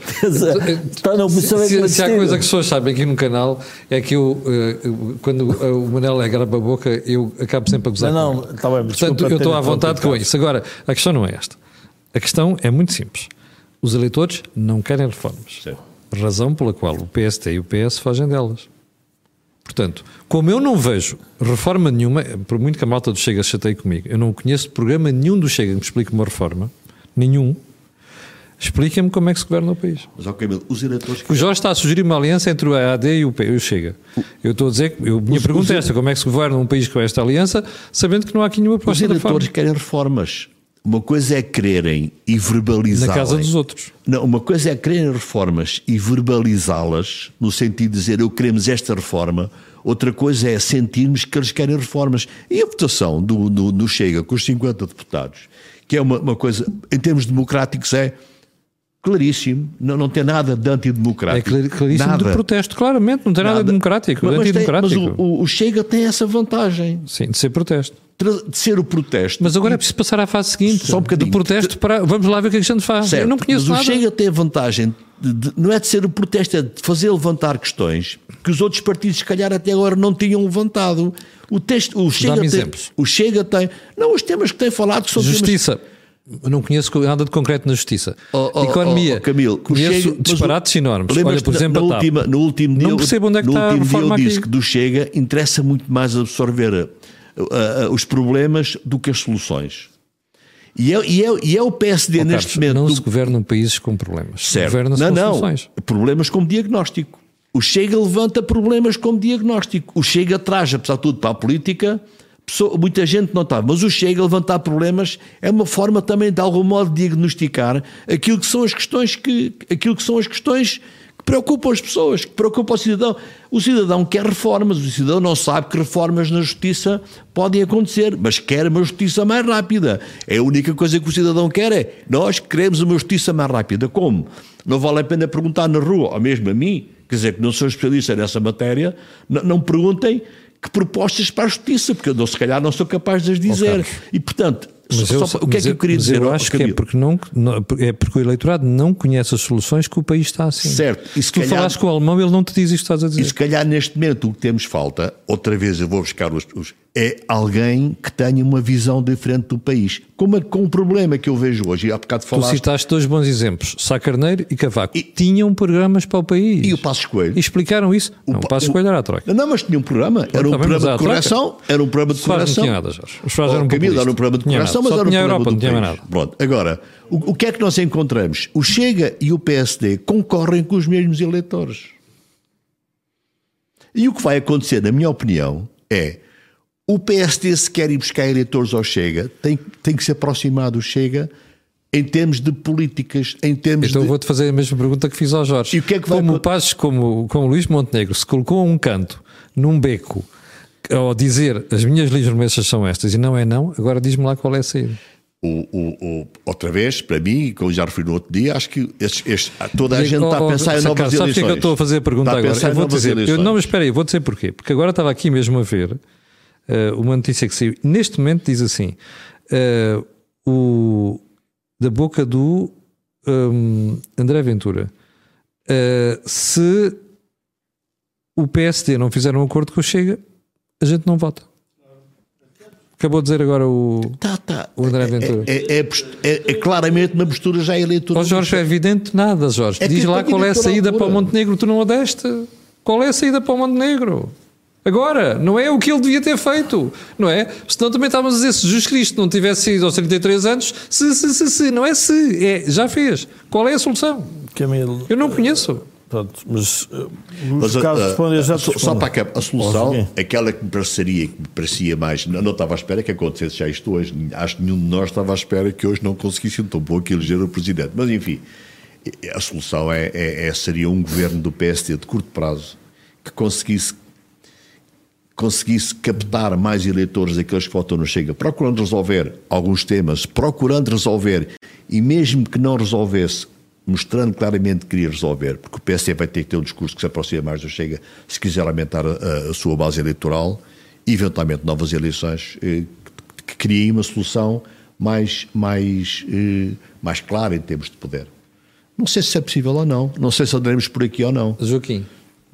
Está na oposição se há coisa que as pessoas sabem aqui no canal é que quando o Manel Alegre abre a boca, eu acabo sempre a gozar. Não, está bem. Portanto, eu estou à vontade com isso. Agora, a questão não é esta. A questão é muito simples. Os eleitores não querem reformas. Sim. Razão pela qual o PST e o PS fogem delas. Portanto, como eu não vejo reforma nenhuma, por muito que a malta do Chega se chateie comigo, eu não conheço programa nenhum do Chega que me explique uma reforma, nenhum. Expliquem-me como é que se governa o país. Mas, os eleitores... O Jorge está a sugerir uma aliança entre o AD e o Chega. Eu estou a dizer, minha pergunta é esta, como é que se governa um país com esta aliança, sabendo que não há aqui nenhuma proposta de reforma? Os eleitores querem reformas. Uma coisa é quererem e verbalizá-las. Na casa dos outros. Não, uma coisa é quererem reformas e verbalizá-las, no sentido de dizer eu queremos esta reforma. Outra coisa é sentirmos que eles querem reformas. E a votação do Chega com os 50 deputados, que é uma coisa, em termos democráticos, é claríssimo, não tem nada de antidemocrático. É claríssimo nada. De protesto, claramente, não tem nada de democrático, de antidemocrático. Mas o Chega tem essa vantagem. Sim, de ser protesto. De ser o protesto. Mas agora é preciso passar à fase seguinte. Só um bocadinho. Do protesto para... Vamos lá ver o que a gente faz. Certo, eu não conheço nada. Mas o Chega tem a vantagem, não é de ser o protesto, é de fazer levantar questões que os outros partidos, se calhar, até agora não tinham levantado. O Chega tem... Não, os temas que tem falado que são Justiça. Eu não conheço nada de concreto na justiça. Economia. Camilo, conheço disparates enormes. Olha, por exemplo, no último dia, não percebo onde é que está a reforma aqui. Eu disse que do Chega interessa muito mais absorver os problemas do que as soluções. E é o PSD neste momento... Não se governam países com problemas. Certo. Governa-se com soluções. Problemas como diagnóstico. O Chega levanta problemas como diagnóstico. O Chega traz, apesar de tudo, para a política... Muita gente não está, mas o Chega a levantar problemas é uma forma também de algum modo de diagnosticar aquilo que são as questões que preocupam as pessoas, que preocupam o cidadão. O cidadão quer reformas, o cidadão não sabe que reformas na justiça podem acontecer, mas quer uma justiça mais rápida. É a única coisa que o cidadão quer é, nós queremos uma justiça mais rápida. Como? Não vale a pena perguntar na rua, ou mesmo a mim, quer dizer, que não sou especialista nessa matéria, não perguntem que propostas para a justiça, porque eu se calhar não sou capaz de as dizer. E, portanto, o que é que eu queria dizer? Eu acho que é porque o eleitorado não conhece as soluções que o país está assim. Certo. E se tu falares com o alemão, ele não te diz isto que estás a dizer. E se calhar neste momento o que temos falta, outra vez eu vou buscar é alguém que tenha uma visão diferente do país. Com um problema que eu vejo hoje, e há bocado falaste... Tu citaste dois bons exemplos, Sá Carneiro e Cavaco. Tinham programas para o país. E o Passos Coelho. E explicaram isso. O Passos Coelho era a troika. Não, mas tinha um programa. Era um programa de correção. Era um programa de correção. Não tinha nada, Jorge. Os Soares eram Camilo, era um programa de correção, mas era um programa Europa, do não tinha país. nada. Pronto. Agora, o que é que nós encontramos? O Chega e o PSD concorrem com os mesmos eleitores. E o que vai acontecer, na minha opinião, é... O PSD, se quer ir buscar eleitores ao Chega, tem que se aproximar do Chega em termos de políticas, em termos então vou-te fazer a mesma pergunta que fiz ao Jorge. E o que é que vai como o Passos, como Luís Montenegro se colocou a um canto, num beco, ao dizer as minhas linhas vermelhas são estas e não é não, agora diz-me lá qual é a saída. Outra vez, para mim, como já referi no outro dia, acho que toda a gente está a pensar em novas eleições. Sabes que eu estou a fazer a pergunta agora? Eu vou dizer, mas espera aí, vou dizer porquê. Porque agora estava aqui mesmo a ver uma notícia que saiu. Neste momento diz assim, da boca do André Ventura, se o PSD não fizer um acordo com o Chega, a gente não vota. Acabou de dizer agora o André Ventura. É claramente uma postura já eleitoral. Jorge, é evidente nada, Jorge. Diz lá qual é a saída para o Montenegro. Tu não a deste. Qual é a saída para o Montenegro? Agora, não é o que ele devia ter feito, não é? Senão também estávamos a dizer, se Jesus Cristo não tivesse saído aos 33 anos, não é se, já fez. Qual é a solução? Camilo, eu não conheço. Pronto, mas Carlos responde, já te só para cá, a solução, aquela que me parecia mais, não estava à espera que acontecesse já isto hoje, acho que nenhum de nós estava à espera que hoje não conseguisse tão pouco eleger o Presidente, mas enfim, a solução seria um governo do PSD de curto prazo que conseguisse captar mais eleitores daqueles que votam no Chega, procurando resolver alguns temas, e mesmo que não resolvesse, mostrando claramente que queria resolver, porque o PSD vai ter que ter um discurso que se aproxima mais do Chega, se quiser aumentar a sua base eleitoral, e eventualmente novas eleições, que criem uma solução mais clara em termos de poder. Não sei se é possível ou não, não sei se andaremos por aqui ou não. Joaquim,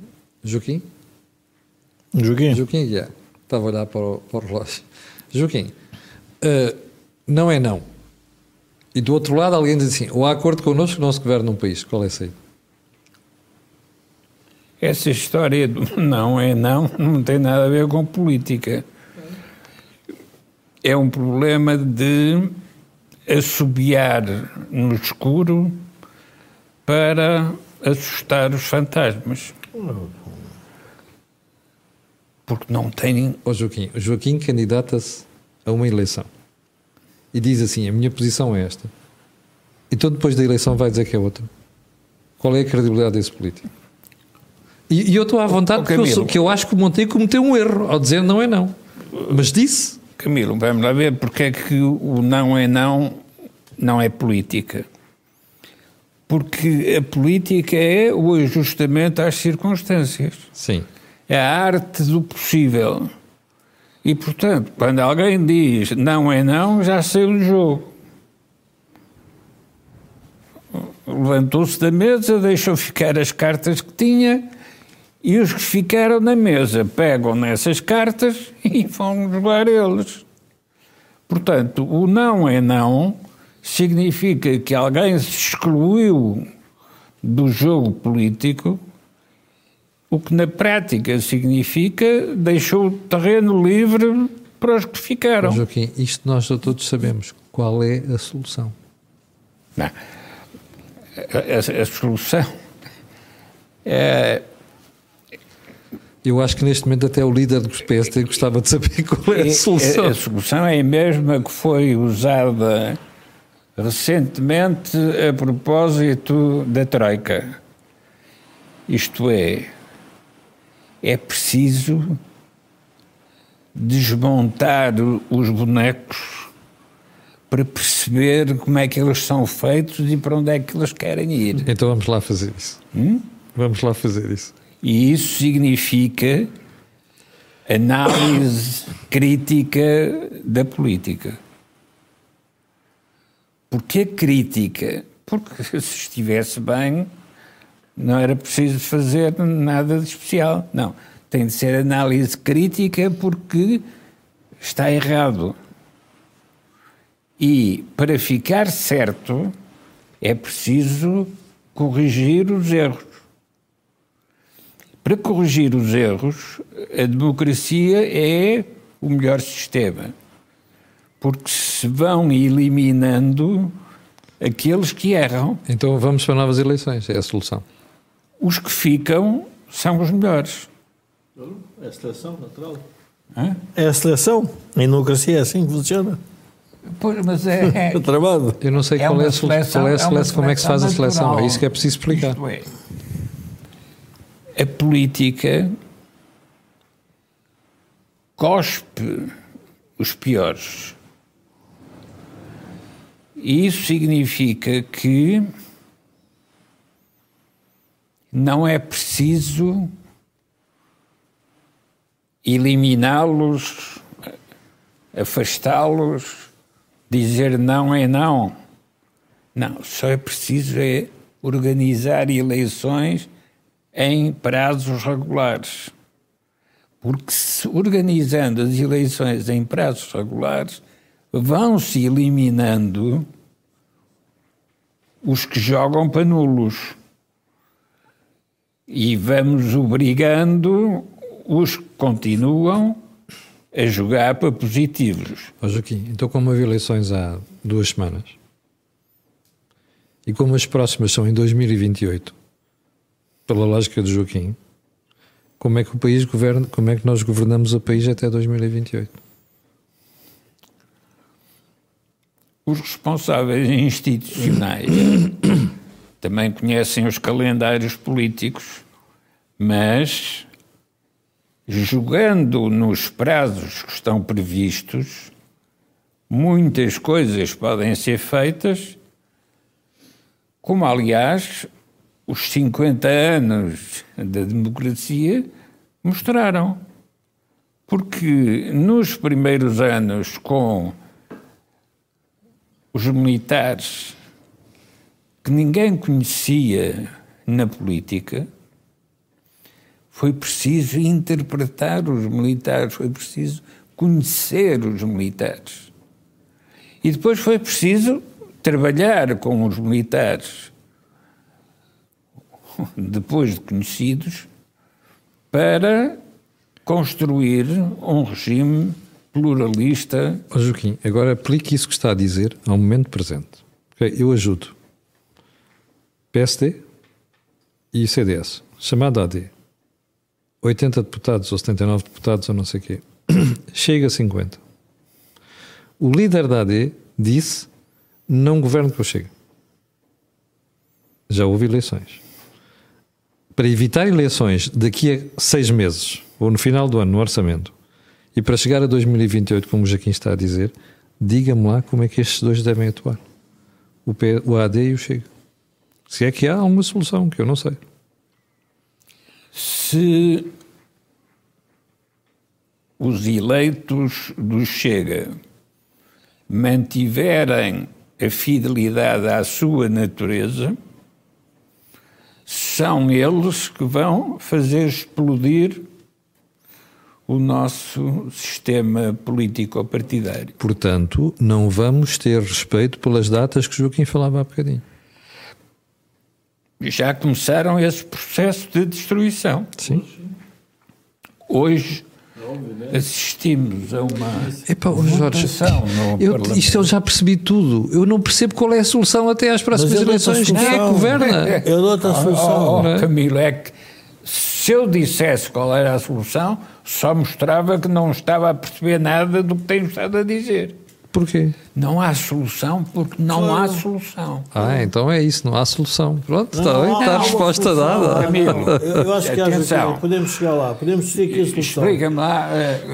estava a olhar para o relógio. Joaquim, não é não. E do outro lado alguém diz assim, ou há acordo connosco não se governa um país. Qual é a saída? Essa história do não é não tem nada a ver com política. É um problema de assobiar no escuro para assustar os fantasmas. Porque não tem... O Joaquim candidata-se a uma eleição e diz assim, a minha posição é esta. Então depois da eleição vai dizer que é outra. Qual é a credibilidade desse político? E eu estou à vontade porque eu acho que o Montenegro cometeu um erro ao dizer não é não. Mas disse... Camilo, vamos lá ver porque é que o não é política. Porque a política é o ajustamento às circunstâncias. Sim. É a arte do possível. E, portanto, quando alguém diz não é não, já saiu do jogo. Levantou-se da mesa, deixou ficar as cartas que tinha e os que ficaram na mesa pegam nessas cartas e vão jogar eles. Portanto, o não é não significa que alguém se excluiu do jogo político, o que na prática significa deixou o terreno livre para os que ficaram. Joaquim, isto nós todos sabemos. Qual é a solução? Não. A solução é... Eu acho que neste momento até o líder do PSD gostava de saber qual é a solução. A solução é a mesma que foi usada recentemente a propósito da Troika. Isto é preciso desmontar os bonecos para perceber como é que eles são feitos e para onde é que eles querem ir. Então vamos lá fazer isso. Vamos lá fazer isso. E isso significa análise crítica da política. Porquê crítica? Porque se estivesse bem, não era preciso fazer nada de especial. Não, tem de ser análise crítica porque está errado. E para ficar certo é preciso corrigir os erros. Para corrigir os erros, a democracia é o melhor sistema, porque se vão eliminando aqueles que erram. Então vamos para novas eleições, é a solução. Os que ficam são os melhores. É a seleção natural. Hã? É a seleção. A democracia é assim que funciona. Pois, mas é Travado. Eu não sei qual é a seleção, como é que se faz a seleção. natural. É isso que é preciso explicar. Isto é, a política cospe os piores. E isso significa que não é preciso eliminá-los, afastá-los, dizer não é não. Não, só é preciso organizar eleições em prazos regulares. Porque se organizando as eleições em prazos regulares, vão-se eliminando os que jogam para nulos. E vamos obrigando os que continuam a jogar para positivos. Ó Joaquim, então como houve eleições há 2 semanas e como as próximas são em 2028, pela lógica de Joaquim, como é que o país governa, como é que nós governamos o país até 2028? Os responsáveis institucionais também conhecem os calendários políticos, mas jogando nos prazos que estão previstos, muitas coisas podem ser feitas, como aliás os 50 anos da democracia mostraram. Porque nos primeiros anos, com os militares que ninguém conhecia na política, foi preciso interpretar os militares, foi preciso conhecer os militares. E depois foi preciso trabalhar com os militares, depois de conhecidos, para construir um regime pluralista. Ó Joaquim, agora aplique isso que está a dizer ao momento presente. Okay? Eu ajudo. PSD e CDS, chamado AD. 80 deputados ou 79 deputados ou não sei o quê. Chega a 50. O líder da AD disse: não governo com o Chega. Já houve eleições. Para evitar eleições daqui a 6 meses, ou no final do ano, no orçamento, e para chegar a 2028, como o Joaquim está a dizer, diga-me lá como é que estes dois devem atuar. O AD e o Chega. Se é que há uma solução, que eu não sei. Se os eleitos do Chega mantiverem a fidelidade à sua natureza, são eles que vão fazer explodir o nosso sistema político-partidário. Portanto, não vamos ter respeito pelas datas que o Joaquim falava há bocadinho. Já começaram esse processo de destruição. Sim. Hoje assistimos a uma votação no Parlamento. Isto eu já percebi tudo. Eu não percebo qual é a solução até às próximas eleições. Quem é que governa? Eu dou outra solução. Camilo, é que se eu dissesse qual era a solução, só mostrava que não estava a perceber nada do que tenho estado a dizer. Porquê? Não há solução porque não há solução. Então é isso, não há solução. Pronto, está bem, está a resposta dada. Camilo, Eu acho que atenção. Podemos chegar lá, podemos dizer que a solução. Explica-me lá,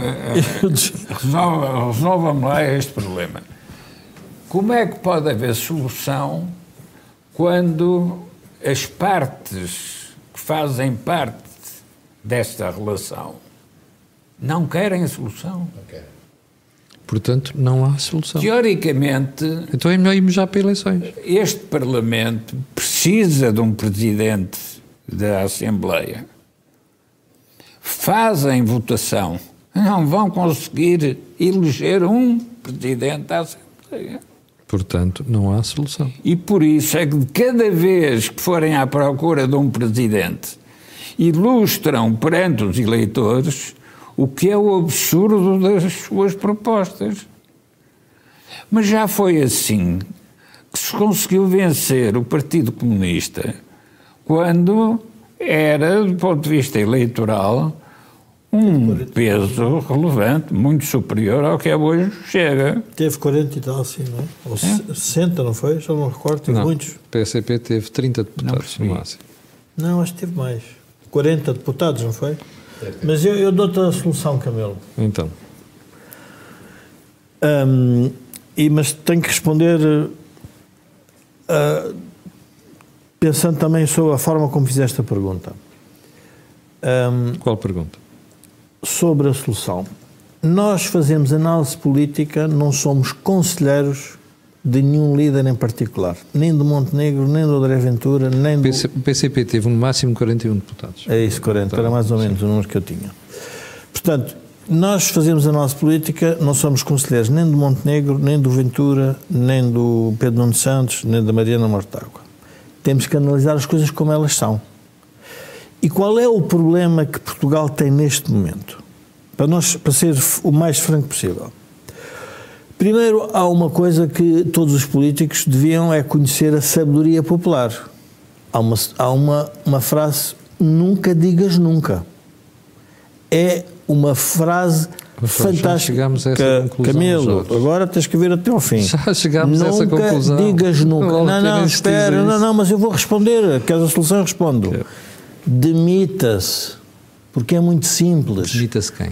resolva-me lá este problema. Como é que pode haver solução quando as partes que fazem parte desta relação não querem a solução? Portanto, não há solução. Teoricamente, Então é melhor irmos já para eleições. este Parlamento precisa de um presidente da Assembleia. Fazem votação não vão conseguir eleger um presidente da Assembleia. Portanto, não há solução. E por isso é que cada vez que forem à procura de um presidente, ilustram perante os eleitores o que é o absurdo das suas propostas. Mas já foi assim que se conseguiu vencer o Partido Comunista quando era, do ponto de vista eleitoral, um peso relevante, muito superior ao que é hoje Chega. Teve 40 e tal, sim, não é? Ou 60, não foi? Já não me recordo, teve muitos. O PCP teve 30 deputados no máximo. Não, acho que teve mais. 40 deputados, não foi? Mas eu dou-te a solução, Camilo. Então. Mas tenho que responder pensando também sobre a forma como fizeste a pergunta. Qual pergunta? Sobre a solução. Nós fazemos análise política, não somos conselheiros de nenhum líder em particular. Nem do Montenegro, nem do André Ventura, nem do... O PCP teve no máximo 41 deputados. É isso, 40. Era mais ou menos o número que eu tinha. Portanto, nós fazemos análise política, não somos conselheiros nem do Montenegro, nem do Ventura, nem do Pedro Nuno Santos, nem da Mariana Mortágua. Temos que analisar as coisas como elas são. E qual é o problema que Portugal tem neste momento? Para ser o mais franco possível. Primeiro, há uma coisa que todos os políticos deviam conhecer: a sabedoria popular. Há uma frase: nunca digas nunca. É uma frase fantástica. Já chegámos a essa conclusão, Camilo, Jorge. Agora tens que ver até ao fim. Já chegámos a essa conclusão. Nunca digas nunca. Não, espera. Não, mas eu vou responder. Queres a solução? Eu respondo. Demita-se. Porque é muito simples. Demita-se quem?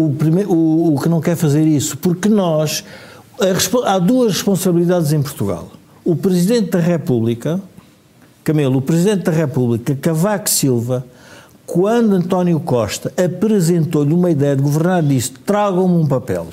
O que não quer fazer isso. Porque nós... Há duas responsabilidades em Portugal. O Presidente da República, Camilo, o Presidente da República, Cavaco Silva, quando António Costa apresentou-lhe uma ideia de governar, disse: tragam-me um papel.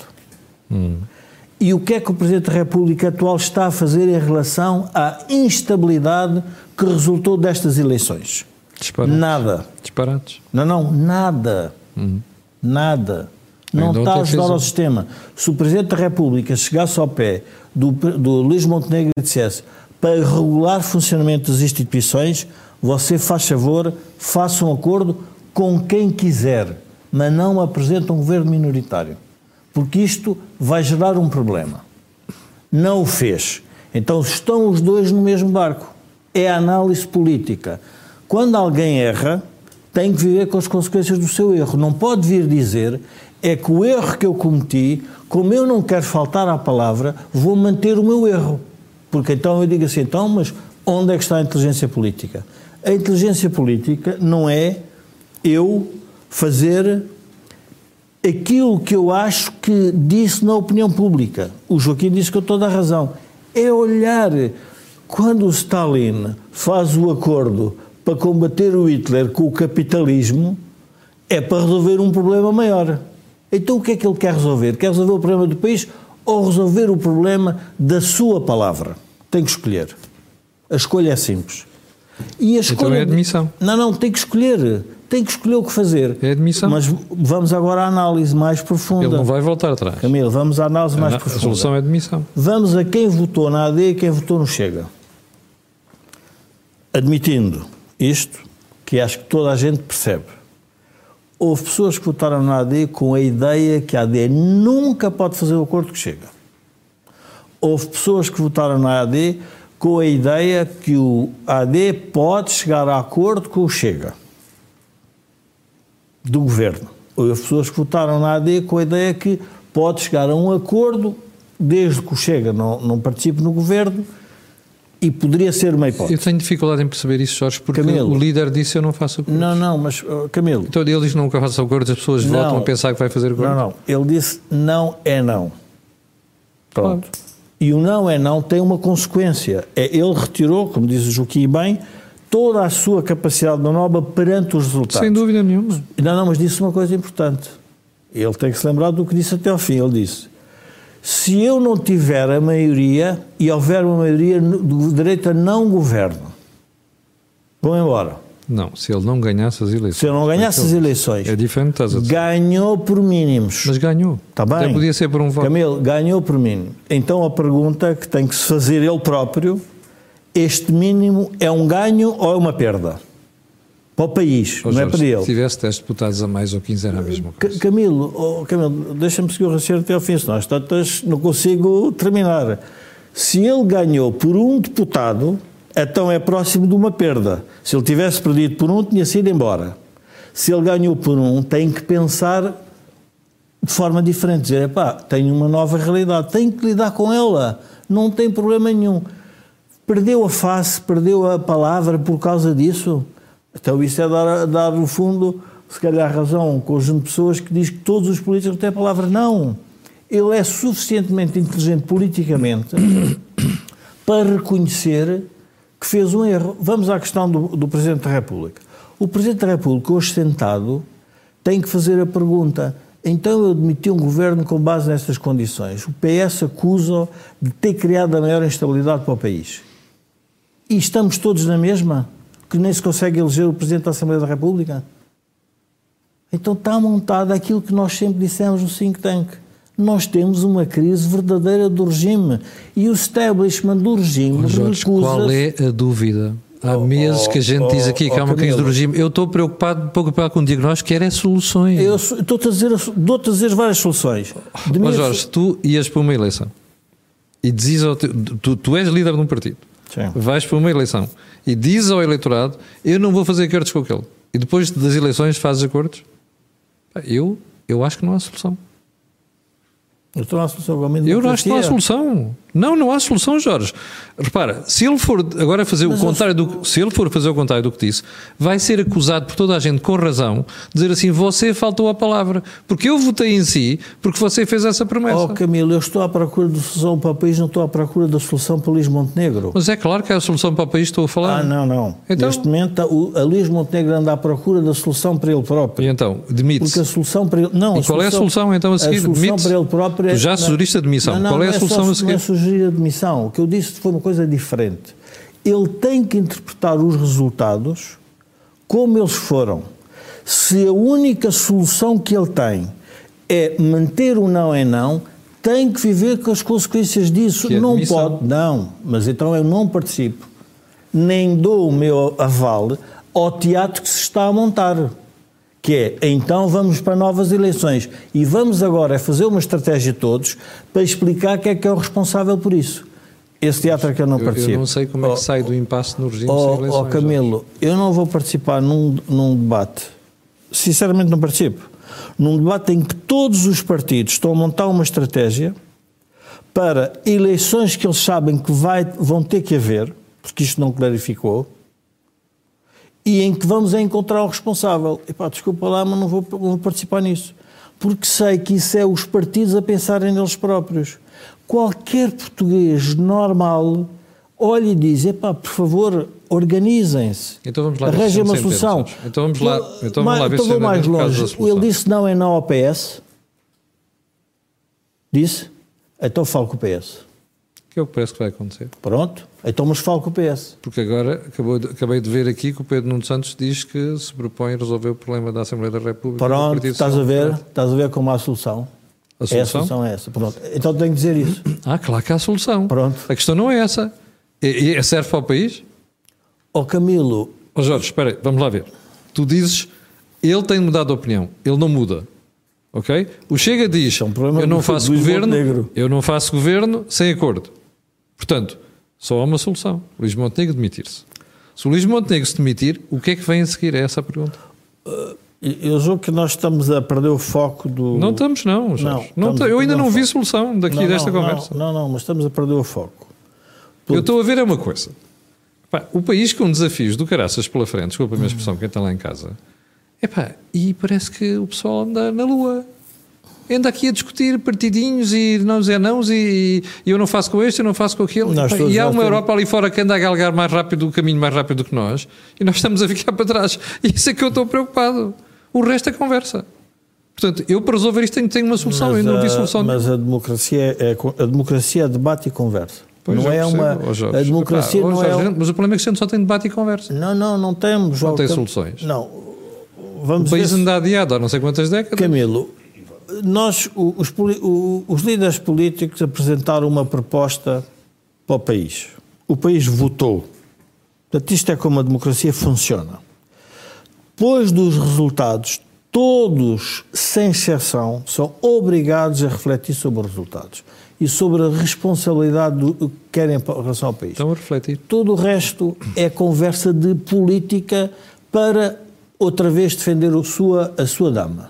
E o que é que o Presidente da República atual está a fazer em relação à instabilidade que resultou destas eleições? Disparates. Nada. Disparates. Não, nada. Nada. Não está a ajudar ao sistema. Se o Presidente da República chegasse ao pé do Luís Montenegro e dissesse: para regular o funcionamento das instituições, você faz favor, faça um acordo com quem quiser, mas não apresente um governo minoritário, porque isto vai gerar um problema. Não o fez. Então estão os dois no mesmo barco. É a análise política. Quando alguém erra, tem que viver com as consequências do seu erro. Não pode vir dizer: é que o erro que eu cometi, como eu não quero faltar à palavra, vou manter o meu erro. Porque então eu digo assim: então, mas onde é que está a inteligência política? A inteligência política não é eu fazer aquilo que eu acho que disse na opinião pública. O Joaquim disse com toda a razão. É olhar quando o Stalin faz o acordo para combater o Hitler com o capitalismo, é para resolver um problema maior. Então o que é que ele quer resolver? Quer resolver o problema do país ou resolver o problema da sua palavra? Tem que escolher. A escolha é simples. E a escolha... Então é admissão. Não, tem que escolher. Tem que escolher o que fazer. É admissão. Mas vamos agora à análise mais profunda. Ele não vai voltar atrás. Camilo, vamos à análise mais profunda. A solução é admissão. Vamos a quem votou na AD e quem votou no Chega. Admitindo isto, que acho que toda a gente percebe. Houve pessoas que votaram na AD com a ideia que a AD nunca pode fazer o acordo que Chega. Houve pessoas que votaram na AD com a ideia que o AD pode chegar a acordo com o Chega do governo. Houve pessoas que votaram na AD com a ideia que pode chegar a um acordo desde que o Chega não participe no governo, e poderia ser uma hipótese. Eu tenho dificuldade em perceber isso, Jorge, porque Camilo, o líder disse: eu não faço acordos. Não, mas Camilo... Então ele diz que nunca faço acordos, as pessoas voltam a pensar que vai fazer acordos. Não, ele disse: não é não. Pronto. Claro. E o não é não tem uma consequência. Ele retirou, como diz o Joaquim bem, toda a sua capacidade de manobra perante os resultados. Sem dúvida nenhuma. Não, mas disse uma coisa importante. Ele tem que se lembrar do que disse até ao fim. Ele disse: se eu não tiver a maioria e houver uma maioria de direita, não governo. Vão embora. Não, se ele não ganhasse as eleições. Se ele não ganhasse as eleições, é diferente, estás a dizer. Ganhou por mínimos. Mas ganhou. Está bem. Até podia ser por um voto. Camilo, ganhou por mínimo. Então a pergunta que tem que se fazer ele próprio, este mínimo é um ganho ou é uma perda? Para o país, Oh, não Jorge, é para ele. Se tivesse 10 deputados a mais ou 15 era a mesma coisa. Camilo, deixa-me seguir o raciocínio até ao fim, senão às tantas não consigo terminar. Se ele ganhou por um deputado, então é próximo de uma perda. Se ele tivesse perdido por um, tinha sido embora. Se ele ganhou por um, tem que pensar de forma diferente. Dizer, tenho uma nova realidade, tenho que lidar com ela, não tem problema nenhum. Perdeu a face, perdeu a palavra por causa disso. Então isso é dar no fundo, se calhar razão a um conjunto de pessoas que diz que todos os políticos têm a palavra. Não. Ele é suficientemente inteligente politicamente para reconhecer que fez um erro. Vamos à questão do Presidente da República. O Presidente da República, hoje sentado, tem que fazer a pergunta: então eu demiti um governo com base nestas condições. O PS acusa-o de ter criado a maior instabilidade para o país. E estamos todos na mesma? Que nem se consegue eleger o Presidente da Assembleia da República? Então está montado aquilo que nós sempre dissemos no think tank. Nós temos uma crise verdadeira do regime. E o establishment do regime Jorge, recusa... qual é a dúvida? Há meses que a gente diz aqui que há uma crise do regime. Eu estou preocupado com o diagnóstico, quero soluções. Eu dou-te a dizer várias soluções. Jorge, tu ias para uma eleição e dizes ao tu és líder de um partido. Sim. Vais para uma eleição e dizes ao eleitorado: eu não vou fazer acordos com aquele. E depois das eleições fazes acordos? Eu acho que não há solução. Eu acho que não há solução. Não há solução, Jorge. Repara, se ele for agora fazer o contrário do que disse, vai ser acusado por toda a gente, com razão, de dizer assim: você faltou a palavra, porque eu votei em si, porque você fez essa promessa. Camilo, eu estou à procura da solução para o país, não estou à procura da solução para Luís Montenegro. Mas é claro que é a solução para o país, estou a falar. Não. Então, neste momento, a Luís Montenegro anda à procura da solução para ele próprio. E então, demite-se. Porque a solução para ele... Não, e qual é a solução então a seguir? A solução para ele próprio Tu já sugeriste a demissão. Qual é a solução a seguir? Não é sugerir a demissão. O que eu disse foi uma coisa diferente. Ele tem que interpretar os resultados como eles foram. Se a única solução que ele tem é manter o não é não, tem que viver com as consequências disso. Não pode. Não, mas então eu não participo. Nem dou o meu aval ao teatro que se está a montar. Que é, então vamos para novas eleições e vamos agora fazer uma estratégia todos para explicar quem é que é o responsável por isso. Esse teatro é que eu não participo. Eu não sei como é que sai do impasse no regime sem eleições. Camilo, eu não vou participar num debate, sinceramente não participo, num debate em que todos os partidos estão a montar uma estratégia para eleições que eles sabem que vão ter que haver, porque isto não clarificou, e em que vamos encontrar o responsável. Desculpa lá, mas não vou participar nisso. Porque sei que isso é os partidos a pensarem neles próprios. Qualquer português normal olha e diz: por favor, organizem-se. Então vamos lá, arranjem uma solução. Então vamos lá ver se vou mais longe. Ele disse não é não ao PS. Disse? Então falo com o PS. Que é o que parece que vai acontecer. Pronto, então mas falo com o PS. Porque agora acabei de ver aqui que o Pedro Nuno Santos diz que se propõe resolver o problema da Assembleia da República. Pronto, estás a ver como há a solução. A solução? A solução é essa. Pronto. Então tenho que dizer isso. Claro que há a solução. Pronto. A questão não é essa. Serve para o país? Camilo... Jorge, espera aí, vamos lá ver. Tu dizes, ele tem mudado de opinião. Ele não muda. Ok? O Chega diz, eu não faço governo sem acordo. Portanto, só há uma solução. Luís Montenegro demitir-se. Se o Luís Montenegro se demitir, o que é que vem a seguir a essa pergunta? Eu julgo que nós estamos a perder o foco do... Não estamos, não, Jorge. Eu ainda não vi solução desta conversa. Não, mas estamos a perder o foco. Eu estou a ver uma coisa. O país com desafios do caraças pela frente, desculpa a minha expressão, quem está lá em casa, e parece que o pessoal anda na lua. Anda aqui a discutir partidinhos e nãos é nãos e eu não faço com este, eu não faço com aquele. E há uma Europa ali fora que anda a galgar mais rápido, o caminho mais rápido do que nós, e nós estamos a ficar para trás. E isso é que eu estou preocupado. O resto é conversa. Portanto, eu para resolver isto tenho uma solução, eu não vi solução. Mas a democracia é debate e conversa. Pois não é uma... Jorge, a democracia não Jorge, é... Mas o problema é que a gente só tem debate e conversa. Não temos. Não tem soluções. Não. O país anda adiado há não sei quantas décadas. Camilo, os líderes políticos apresentaram uma proposta para o país. O país votou. Portanto, isto é como a democracia funciona. Depois dos resultados, todos, sem exceção, são obrigados a refletir sobre os resultados e sobre a responsabilidade do que querem em relação ao país. Estão a refletir. Todo o resto é conversa de política para outra vez defender a sua dama.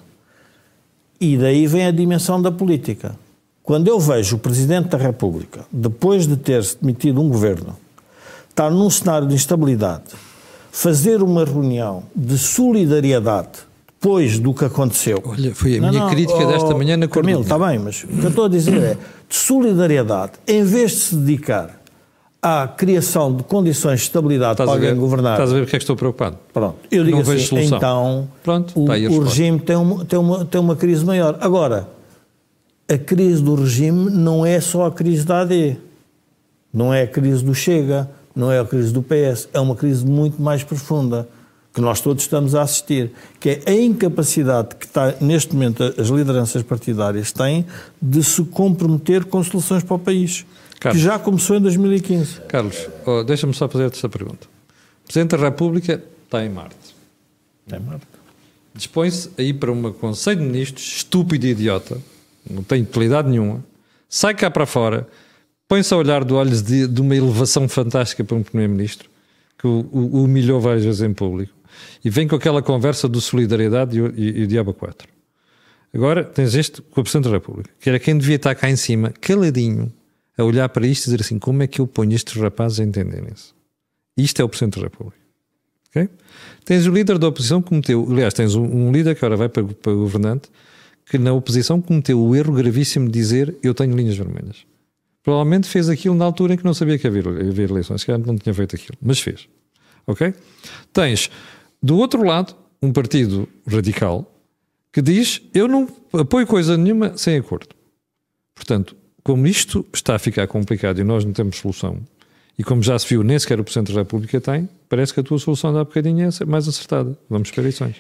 E daí vem a dimensão da política. Quando eu vejo o Presidente da República, depois de ter-se demitido um governo, estar num cenário de instabilidade, fazer uma reunião de solidariedade depois do que aconteceu. Olha, foi a minha crítica desta manhã na Camilo, está bem, mas o que eu estou a dizer é de solidariedade, em vez de se dedicar à criação de condições de estabilidade para alguém governar. Estás a ver porque é que estou preocupado? Pronto, eu digo assim, então o regime tem uma crise maior. Agora, a crise do regime não é só a crise da AD, não é a crise do Chega, não é a crise do PS, é uma crise muito mais profunda, que nós todos estamos a assistir, que é a incapacidade que está, neste momento as lideranças partidárias têm de se comprometer com soluções para o país, Carlos, que já começou em 2015. Carlos, deixa-me só fazer esta pergunta. O Presidente da República está em Marte. Está em Marte. Dispõe-se a ir para um Conselho de Ministros estúpido e idiota, não tem utilidade nenhuma, sai cá para fora, põe-se a olhar de olhos de uma elevação fantástica para um Primeiro-Ministro, que o humilhou várias vezes em público, e vem com aquela conversa do solidariedade e o diabo 4. Agora tens este com o Presidente da República, que era quem devia estar cá em cima, caladinho, a olhar para isto e dizer assim, como é que eu ponho estes rapazes a entenderem isso? Isto é o Presidente da República. Okay? Tens o líder da oposição que cometeu, aliás, tens um líder que agora vai para o governante, que na oposição cometeu o erro gravíssimo de dizer eu tenho linhas vermelhas. Provavelmente fez aquilo na altura em que não sabia que havia eleições, se calhar não tinha feito aquilo, mas fez. Ok? Tens, do outro lado, um partido radical que diz eu não apoio coisa nenhuma sem acordo. Portanto, como isto está a ficar complicado e nós não temos solução, e como já se viu, nem sequer o Presidente da República tem, parece que a tua solução dá um bocadinho mais acertada. Vamos para eleições.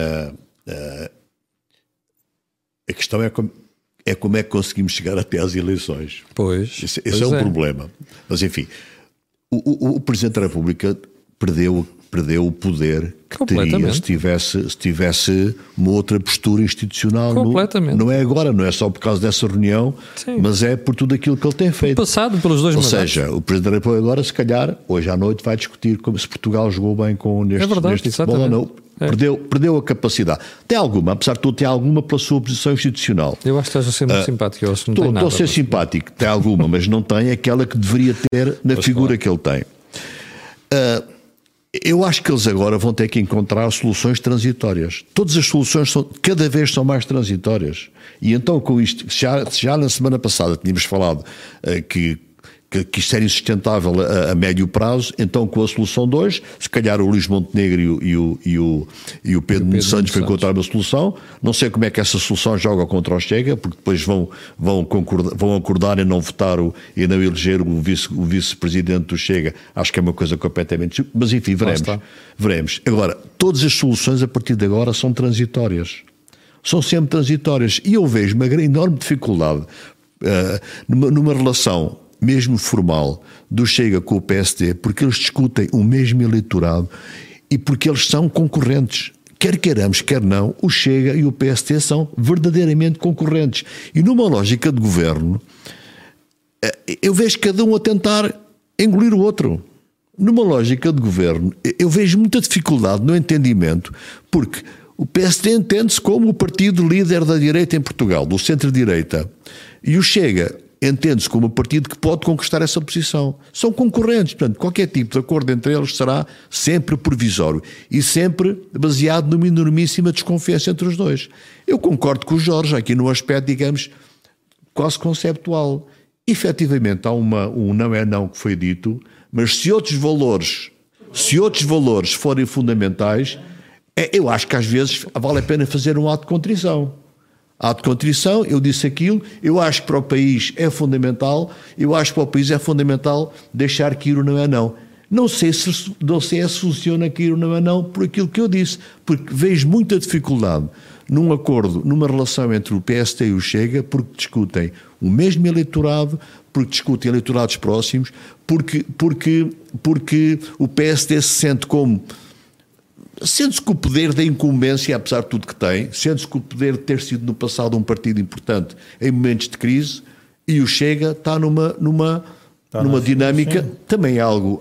A questão é como é que conseguimos chegar até às eleições. Pois. Esse é um problema. Mas, enfim, o Presidente da República perdeu o poder que teria se tivesse uma outra postura institucional. Completamente. Não é agora, não é só por causa dessa reunião, sim, mas é por tudo aquilo que ele tem feito. Passado pelos dois mandatos. Ou seja, o Presidente da República agora, se calhar, hoje à noite vai discutir como se Portugal jogou bem neste futebol ou não. Perdeu a capacidade. Tem alguma, apesar de tudo, tem alguma pela sua posição institucional. Eu acho que estás a ser muito simpático. Estou a ser simpático, tem alguma, mas não tem aquela que deveria ter na figura que ele tem. Eu acho que eles agora vão ter que encontrar soluções transitórias. Todas as soluções cada vez são mais transitórias. E então com isto, já na semana passada tínhamos falado que isto era insustentável a médio prazo, então com a solução 2, se calhar o Luís Montenegro e o Pedro Nuno Santos foi encontrar uma solução. Não sei como é que essa solução joga contra o Chega, porque depois vão acordar em não votar e não eleger o vice-presidente do Chega. Acho que é uma coisa completamente... Mas enfim, veremos. Agora, todas as soluções a partir de agora são transitórias. São sempre transitórias. E eu vejo uma enorme dificuldade numa relação mesmo formal, do Chega com o PSD, porque eles discutem o mesmo eleitorado e porque eles são concorrentes. Quer queiramos, quer não, o Chega e o PSD são verdadeiramente concorrentes. E numa lógica de governo, eu vejo cada um a tentar engolir o outro. Numa lógica de governo, eu vejo muita dificuldade no entendimento, porque o PSD entende-se como o partido líder da direita em Portugal, do centro-direita, e o Chega entende-se como um partido que pode conquistar essa posição. São concorrentes, portanto, qualquer tipo de acordo entre eles será sempre provisório e sempre baseado numa enormíssima desconfiança entre os dois. Eu concordo com o Jorge aqui no aspecto, digamos, quase conceptual. Efetivamente, há um não é não que foi dito, mas se outros valores forem fundamentais, eu acho que às vezes vale a pena fazer um ato de contrição. Há de contrição, eu disse aquilo, eu acho que para o país é fundamental, deixar que ir o não é não. Não sei se funciona que ir o não é não por aquilo que eu disse, porque vejo muita dificuldade num acordo, numa relação entre o PSD e o Chega, porque discutem o mesmo eleitorado, porque discutem eleitorados próximos, porque o PSD se sente como... Sente-se com o poder da incumbência, apesar de tudo que tem, sente-se com o poder de ter sido no passado um partido importante em momentos de crise, e o Chega está numa dinâmica, sim, também algo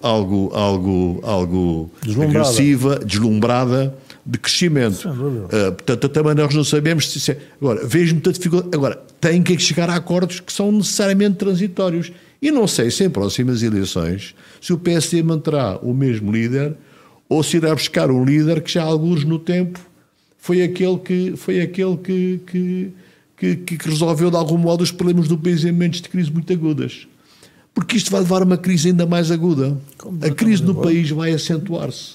agressiva, deslumbrada, de crescimento. Portanto, também nós não sabemos se... Agora, vejo muita dificuldade. Agora, tem que chegar a acordos que são necessariamente transitórios. E não sei se em próximas eleições, se o PSD manterá o mesmo líder, ou se irá buscar um líder que já há alguns no tempo foi aquele que resolveu de algum modo os problemas do país em momentos de crise muito agudas. Porque isto vai levar a uma crise ainda mais aguda. A crise no país vai acentuar-se.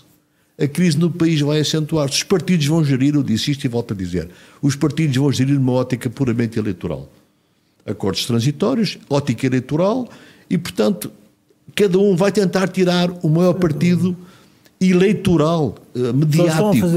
Os partidos vão gerir, eu disse isto e volto a dizer, os partidos vão gerir numa ótica puramente eleitoral. Acordos transitórios, ótica eleitoral, e portanto cada um vai tentar tirar o maior partido eleitoral, mediático.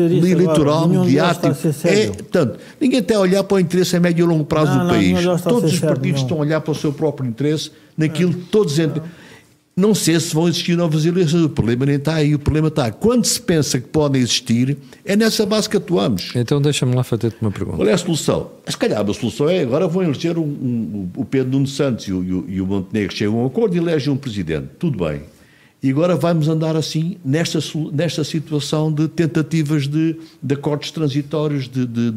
Portanto, ninguém está a olhar para o interesse a médio e longo prazo do país. Todos os partidos estão a olhar para o seu próprio interesse, naquilo que todos entram. Não sei se vão existir novas eleições, o problema nem está aí, o problema está. Quando se pensa que podem existir, é nessa base que atuamos. Então deixa-me lá fazer-te uma pergunta. Qual é a solução? Se calhar a solução é, agora vão eleger o Pedro Nuno Santos e o Montenegro chegam a um acordo e elegem um presidente. Tudo bem. E agora vamos andar assim, nesta situação de tentativas de acordos transitórios,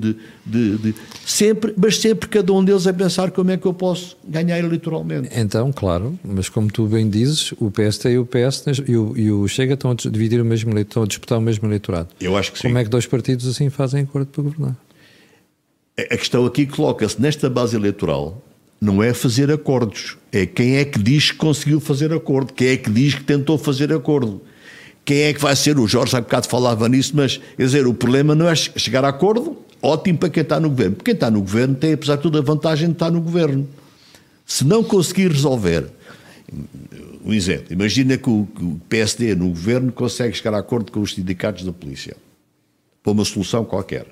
mas sempre cada um deles a pensar como é que eu posso ganhar eleitoralmente. Então, claro, mas como tu bem dizes, o PST e o PS e o Chega estão a dividir o mesmo eleitorado, estão a disputar o mesmo eleitorado. Eu acho que sim. Como é que dois partidos assim fazem acordo para governar? A questão aqui coloca-se nesta base eleitoral. Não é fazer acordos, é quem é que diz que conseguiu fazer acordo, quem é que diz que tentou fazer acordo, quem é que vai ser, o Jorge há bocado falava nisso, mas quer dizer, o problema não é chegar a acordo, ótimo para quem está no governo, porque quem está no governo tem apesar de tudo a vantagem de estar no governo. Se não conseguir resolver, um exemplo, imagina que o PSD no governo consegue chegar a acordo com os sindicatos da polícia, para uma solução qualquer,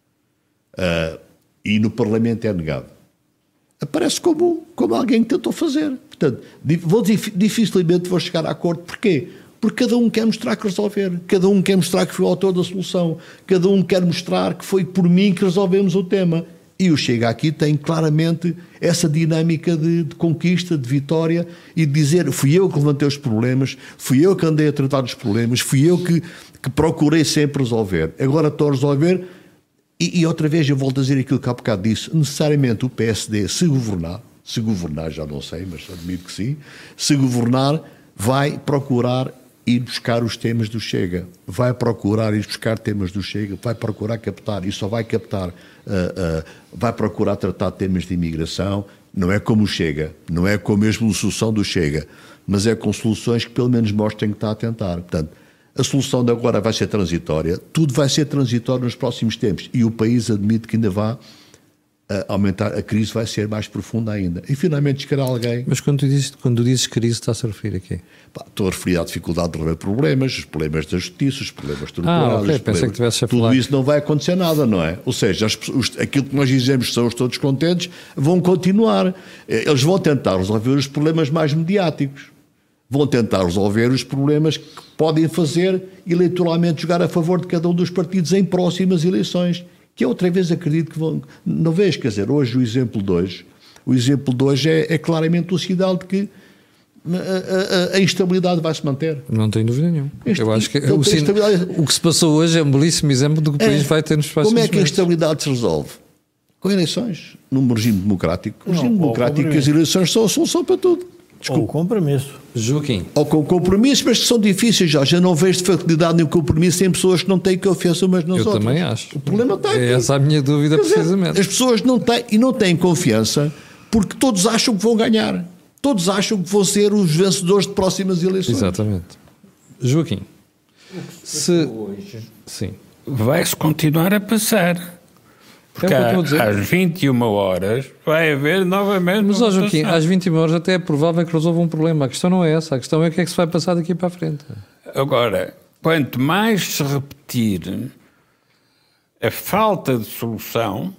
e no Parlamento é negado. Aparece como alguém que tentou fazer. Portanto, dificilmente vou chegar a acordo. Porquê? Porque cada um quer mostrar que resolver. Cada um quer mostrar que foi o autor da solução. Cada um quer mostrar que foi por mim que resolvemos o tema. E o Chega aqui tem claramente essa dinâmica de conquista, de vitória e de dizer fui eu que levantei os problemas, fui eu que andei a tratar dos problemas, fui eu que procurei sempre resolver. Agora estou a resolver. E outra vez eu volto a dizer aquilo que há bocado disse, necessariamente o PSD, se governar já não sei, mas admito que sim, se governar vai procurar ir buscar os temas do Chega, vai procurar ir buscar temas do Chega, vai procurar captar, e só vai captar, vai procurar tratar temas de imigração, não é como o Chega, não é com a mesma solução do Chega, mas é com soluções que pelo menos mostrem que está a tentar. Portanto, a solução de agora vai ser transitória, tudo vai ser transitório nos próximos tempos e o país admite que ainda vai aumentar, a crise vai ser mais profunda ainda. E finalmente chegará alguém... Mas quando dizes crise, está-se a referir a quê? Estou a referir à dificuldade de resolver problemas, os problemas da justiça, os problemas estruturais. Ok, pensei que tivesse a falar. Tudo isso não vai acontecer nada, não é? Ou seja, aquilo que nós dizemos que são os todos contentes, vão continuar. Eles vão tentar resolver os problemas mais mediáticos. Vão tentar resolver os problemas que podem fazer eleitoralmente jogar a favor de cada um dos partidos em próximas eleições, que eu outra vez acredito que vão... Não vejo, quer dizer, hoje o exemplo de hoje é claramente o sinal de que a instabilidade vai se manter. Não tenho dúvida nenhuma. Eu acho que o que se passou hoje é um belíssimo exemplo do que o país vai ter nos próximos meses. Como é que a instabilidade se resolve? Com eleições, num regime democrático. No regime democrático, as eleições são a solução para tudo. Desculpa. Ou compromisso. Joaquim. Ou com compromissos, mas que são difíceis, já. Já não vejo facilidade nem compromisso em pessoas que não têm confiança umas nas outras. Eu também acho. O problema está aqui. É essa a minha dúvida, precisamente. As pessoas não têm confiança porque todos acham que vão ganhar. Todos acham que vão ser os vencedores de próximas eleições. Exatamente. Joaquim. Sim. Vai-se continuar a passar. Porque às 21 horas vai haver novamente... Mas, ó Joaquim, às 21 horas até é provável que resolva um problema. A questão não é essa. A questão é o que é que se vai passar daqui para a frente. Agora, quanto mais se repetir a falta de solução,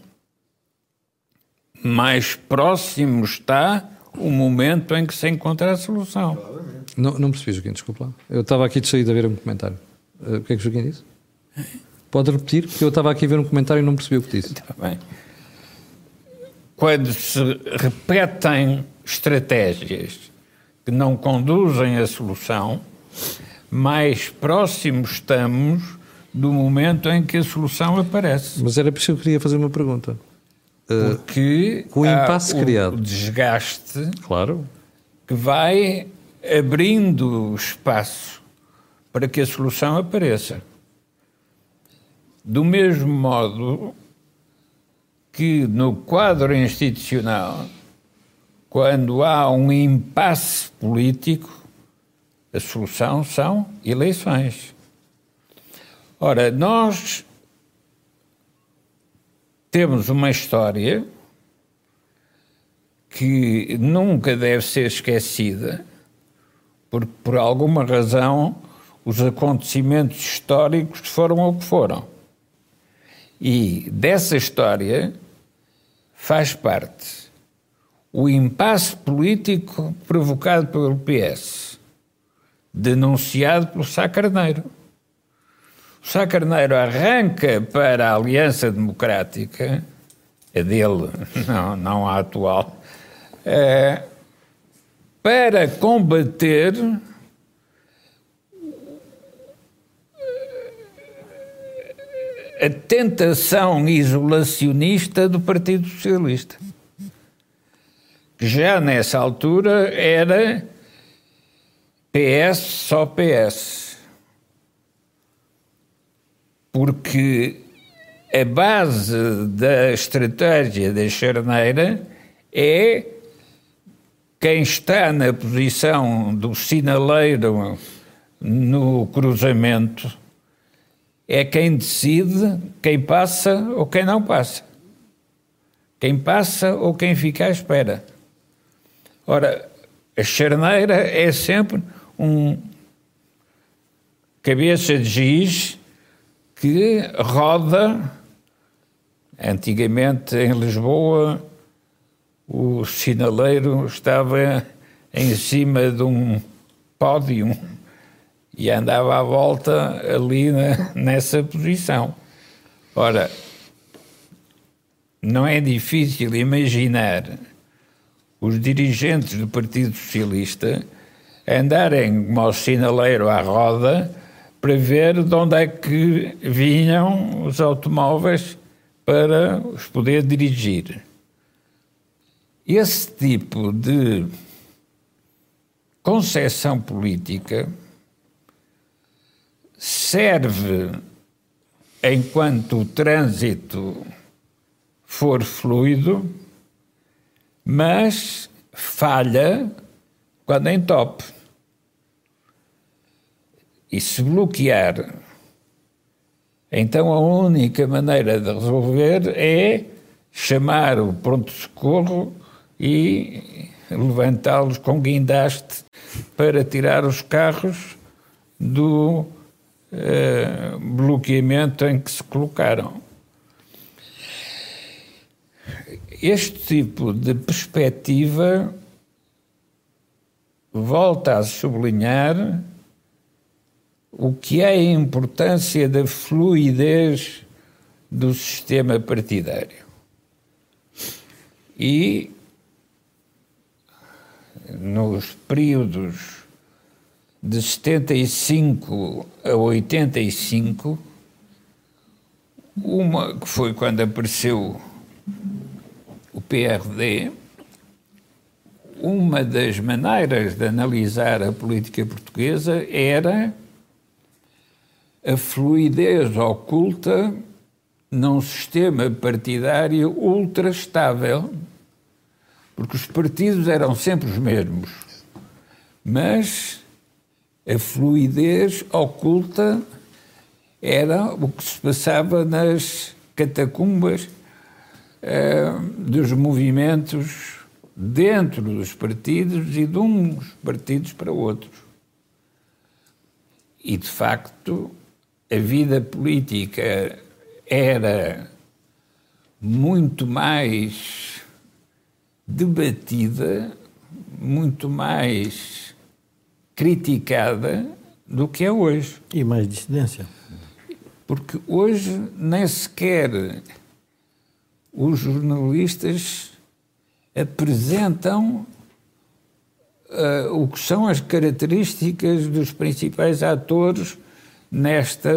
mais próximo está o momento em que se encontra a solução. Não percebi, Joaquim, desculpa lá. Eu estava aqui de saída a ver um comentário. O que é que o Joaquim disse? Pode repetir, porque eu estava aqui a ver um comentário e não percebi o que disse. Está bem. Quando se repetem estratégias que não conduzem à solução, mais próximos estamos do momento em que a solução aparece. Mas era por isso que eu queria fazer uma pergunta. Porque com o impasse criado, o desgaste, claro, que vai abrindo espaço para que a solução apareça. Do mesmo modo que no quadro institucional, quando há um impasse político, a solução são eleições. Ora, nós temos uma história que nunca deve ser esquecida, porque por alguma razão os acontecimentos históricos foram o que foram. E dessa história faz parte o impasse político provocado pelo PS, denunciado pelo Sá Carneiro. O Sá Carneiro arranca para a Aliança Democrática, a dele, não a atual, para combater a tentação isolacionista do Partido Socialista, que já nessa altura era PS, só PS. Porque a base da estratégia da charneira é quem está na posição do sinaleiro no cruzamento, é quem decide quem passa ou quem não passa. Quem passa ou quem fica à espera. Ora, a charneira é sempre um cabeça de giz que roda. Antigamente, em Lisboa, o sinaleiro estava em cima de um pódio e andava à volta ali nessa posição. Ora, não é difícil imaginar os dirigentes do Partido Socialista andarem como ao sinaleiro à roda para ver de onde é que vinham os automóveis para os poder dirigir. Esse tipo de concepção política serve enquanto o trânsito for fluido, mas falha quando entope. E se bloquear, então a única maneira de resolver é chamar o pronto-socorro e levantá-los com guindaste para tirar os carros do bloqueamento em que se colocaram. Este tipo de perspectiva volta a sublinhar o que é a importância da fluidez do sistema partidário. E nos períodos de 75 a 85, que foi quando apareceu o PRD, uma das maneiras de analisar a política portuguesa era a fluidez oculta num sistema partidário ultra estável, porque os partidos eram sempre os mesmos, mas a fluidez oculta era o que se passava nas catacumbas dos movimentos dentro dos partidos e de uns partidos para outros. E, de facto, a vida política era muito mais debatida, muito mais criticada do que é hoje. E mais dissidência. Porque hoje nem sequer os jornalistas apresentam o que são as características dos principais atores nesta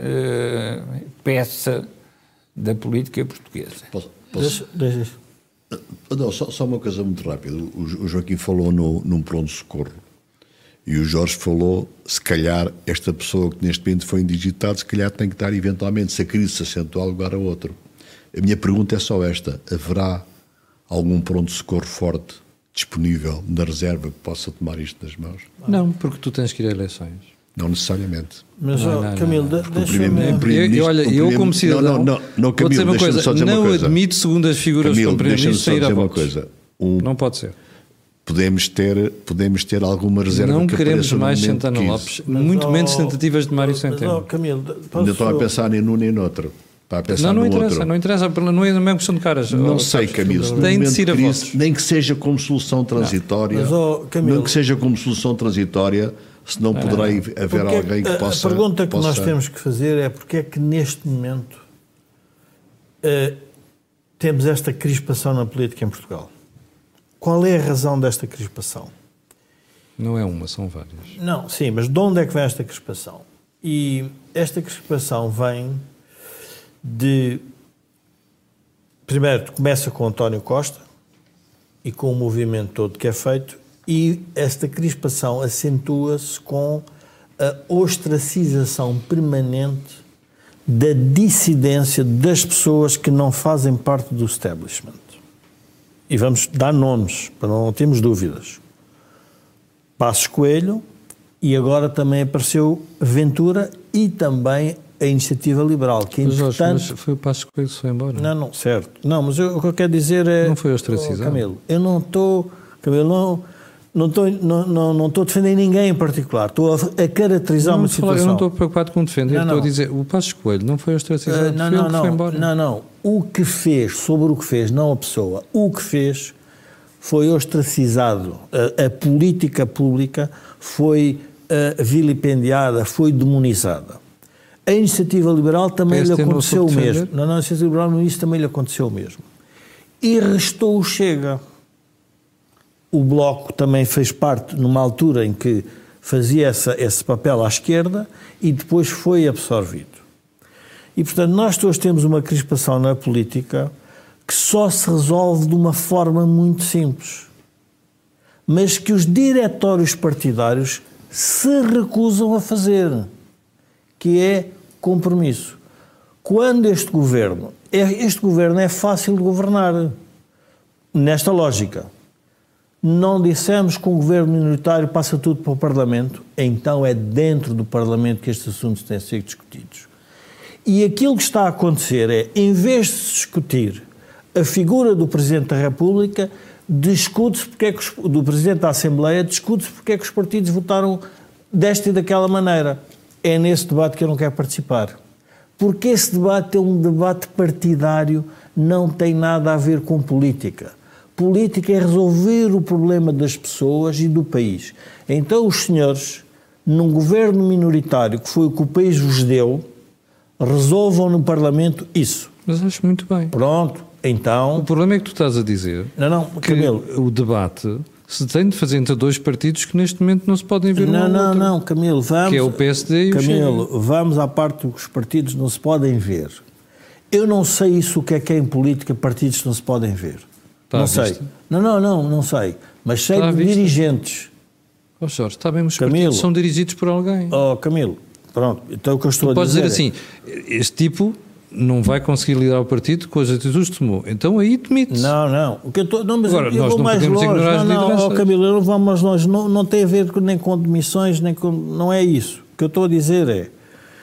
peça da política portuguesa. Deixa. Não, só uma coisa muito rápida. O Joaquim falou num pronto-socorro e o Jorge falou, se calhar esta pessoa que neste momento foi indigitada, se calhar tem que estar eventualmente, se a crise se acentuar, lugar a outro. A minha pergunta é só esta: haverá algum pronto-socorro forte disponível na reserva que possa tomar isto nas mãos? Não, porque tu tens que ir a eleições. Não necessariamente. Mas, Camilo, deixa-me... Eu como cidadão, não, vou dizer uma coisa, não admito, segundo as figuras como Primeiro-Ministro, sair a votos. Não pode ser. Podemos ter alguma reserva. Não queremos mais Santana Lopes, muito menos tentativas de Mário Centeno. Camilo, ainda estou a pensar nem num nem noutro. Não interessa, não é a mesma questão de caras. Não sei, Camilo. Tem de ser a votos. Nem que seja como solução transitória. Nem que seja como solução transitória, senão poderá haver alguém que possa... A pergunta que nós temos que fazer é porque é que neste momento temos esta crispação na política em Portugal. Qual é a razão desta crispação? Não é uma, são várias. Não, sim, mas de onde é que vem esta crispação? E esta crispação vem de... Primeiro, começa com António Costa e com o movimento todo que é feito, e esta crispação acentua-se com a ostracização permanente da dissidência das pessoas que não fazem parte do establishment. E vamos dar nomes, para não termos dúvidas. Passos Coelho, e agora também apareceu Ventura e também a Iniciativa Liberal, que entretanto... Mas foi o Passos Coelho que se foi embora. Não, certo. Não, mas o que eu quero dizer é... Não foi ostracizado. Camilo, eu não estou... Camilo, não estou a defender ninguém em particular. Estou a caracterizar uma situação. Eu não estou preocupado com defender. Estou a dizer, o Passos Coelho não foi ostracizado, foi ele que foi embora. Não. O que fez, sobre o que fez, não a pessoa, o que fez foi ostracizado. A política pública foi vilipendiada, foi demonizada. A Iniciativa Liberal também lhe aconteceu o mesmo. A Iniciativa Liberal no início também lhe aconteceu o mesmo. E restou o Chega. O Bloco também fez parte numa altura em que fazia esse papel à esquerda e depois foi absorvido. E, portanto, nós todos temos uma crispação na política que só se resolve de uma forma muito simples, mas que os diretórios partidários se recusam a fazer, que é compromisso. Quando este governo é fácil de governar, nesta lógica, não dissemos que um governo minoritário passa tudo para o Parlamento, então é dentro do Parlamento que estes assuntos têm de ser discutidos. E aquilo que está a acontecer é, em vez de se discutir a figura do Presidente da República, discute-se porque é que do Presidente da Assembleia, discute-se porque é que os partidos votaram desta e daquela maneira. É nesse debate que eu não quero participar. Porque esse debate é um debate partidário, não tem nada a ver com política. Política é resolver o problema das pessoas e do país. Então os senhores, num governo minoritário, que foi o que o país vos deu, resolvam no Parlamento isso. Mas acho muito bem. Pronto, então... O problema é que tu estás a dizer Camilo, o debate se tem de fazer entre dois partidos que neste momento não se podem ver um ao outro. Não, Camilo, vamos... Que é o PSD e o Chega. Camilo, vamos à parte dos partidos não se podem ver. Eu não sei isso o que é em política, partidos que não se podem ver. Não sei. Não sei. Mas sei de dirigentes. Jorge, está bem, mas os partidos são dirigidos por alguém. Camilo, pronto, então o que eu estou a dizer... Podes dizer assim, este tipo não vai conseguir liderar o partido com as atitudes que tomou. Então aí demite-se. Não. O que eu estou... Mas agora, eu nós vou não mais podemos longe. ignorar as lideranças. Camilo, eu não vou mais longe. Não tem a ver nem com demissões, nem com... Não é isso. O que eu estou a dizer é...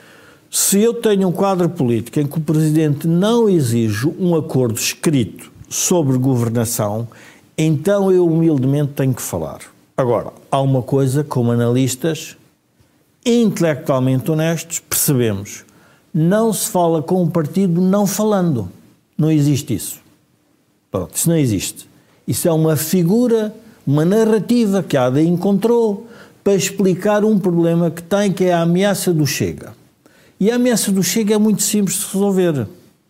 Se eu tenho um quadro político em que o Presidente não exige um acordo escrito sobre governação, então eu humildemente tenho que falar. Agora, há uma coisa, como analistas intelectualmente honestos, percebemos: não se fala com um partido não falando. Não existe isso. Pronto, isso não existe. Isso é uma figura, uma narrativa que a AD encontrou para explicar um problema que tem, que é a ameaça do Chega. E a ameaça do Chega é muito simples de resolver.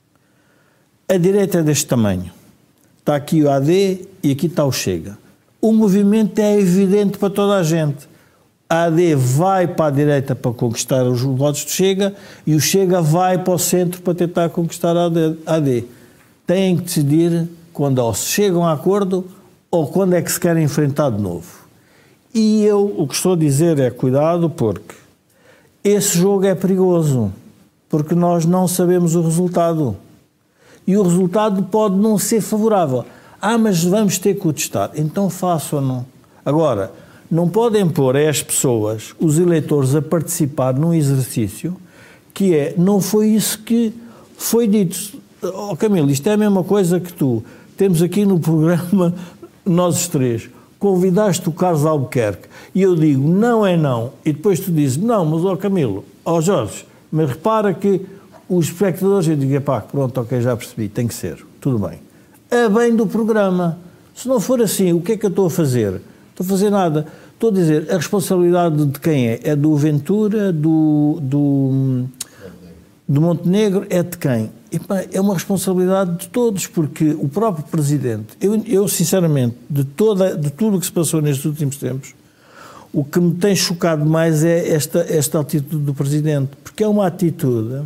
A direita é deste tamanho. Está aqui o AD e aqui está o Chega. O movimento é evidente para toda a gente. A AD vai para a direita para conquistar os votos do Chega e o Chega vai para o centro para tentar conquistar a AD. Têm que decidir quando ou se chegam a acordo ou quando é que se querem enfrentar de novo. E eu o que estou a dizer é cuidado, porque esse jogo é perigoso, porque nós não sabemos o resultado. E o resultado pode não ser favorável. Mas vamos ter que o testar. Então façam-no. Agora, não podem pôr as pessoas, os eleitores, a participar num exercício que não foi isso que foi dito. Camilo, isto é a mesma coisa que tu. Temos aqui no programa, nós os três, convidaste o Carlos Albuquerque e eu digo, não é não. E depois tu dizes, não, mas Camilo, Jorge, mas repara que os espectadores, eu digo, pronto, ok, já percebi, tem que ser, tudo bem. A bem do programa. Se não for assim, o que é que eu estou a fazer? Estou a fazer nada. Estou a dizer, a responsabilidade de quem é? É do Ventura, do Montenegro, é de quem? É uma responsabilidade de todos, porque o próprio Presidente, eu sinceramente, de tudo o que se passou nestes últimos tempos, o que me tem chocado mais é esta atitude do Presidente, porque é uma atitude,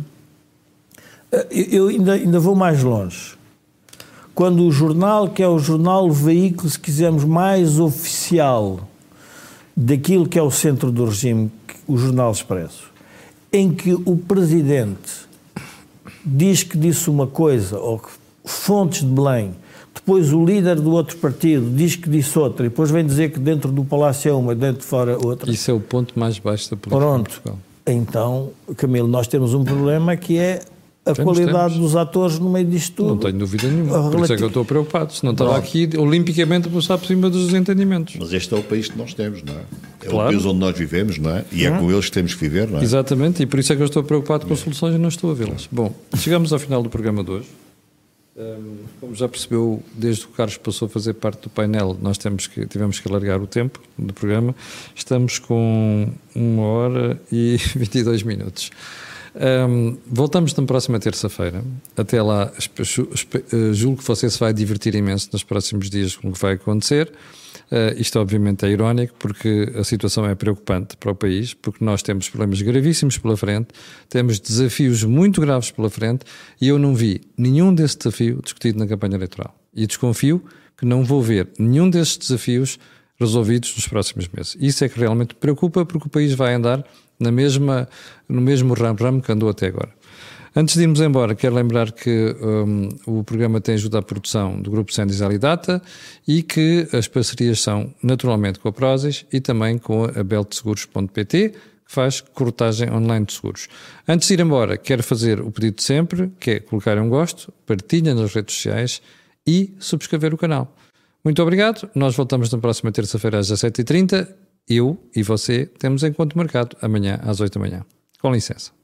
eu ainda vou mais longe. Quando o jornal, que é o jornal, o veículo, se quisermos, mais oficial daquilo que é o centro do regime, o Jornal Expresso, em que o Presidente diz que disse uma coisa, ou que fontes de Belém, depois o líder do outro partido diz que disse outra, e depois vem dizer que dentro do Palácio é uma e dentro de fora outra. Isso é o ponto mais baixo da política de Portugal. Então, Camilo, nós temos um problema que é a qualidade dos atores no meio disto tudo. Não tenho dúvida nenhuma. Por isso é que eu estou preocupado. Se não estava aqui olimpicamente a passar por cima dos desentendimentos. Mas este é o país que nós temos, não é? É claro. O país onde nós vivemos, não é? E é com eles que temos que viver, não é? Exatamente, e por isso é que eu estou preocupado com soluções e não estou a vê-las. Bom, chegamos ao final do programa de hoje. Como já percebeu, desde que o Carlos passou a fazer parte do painel, nós tivemos que alargar o tempo do programa. Estamos com 1 hora e 22 minutos. Voltamos na próxima terça-feira. Até lá, julgo que você se vai divertir imenso nos próximos dias com o que vai acontecer. Isto obviamente é irónico, porque a situação é preocupante para o país, porque nós temos problemas gravíssimos pela frente, temos desafios muito graves pela frente, e eu não vi nenhum desse desafio discutido na campanha eleitoral. E desconfio que não vou ver nenhum desses desafios resolvidos nos próximos meses. Isso é que realmente preocupa, porque o país vai andar no mesmo ramo que andou até agora. Antes de irmos embora, quero lembrar que o programa tem ajuda à produção do Grupo Sendis Alidata e que as parcerias são naturalmente com a Prozis e também com a beltseguros.pt, que faz corretagem online de seguros. Antes de ir embora, quero fazer o pedido de sempre, que é colocar um gosto, partilha nas redes sociais e subscrever o canal. Muito obrigado. Nós voltamos na próxima terça-feira às 17h30. Eu e você temos encontro marcado amanhã às 8 da manhã. Com licença.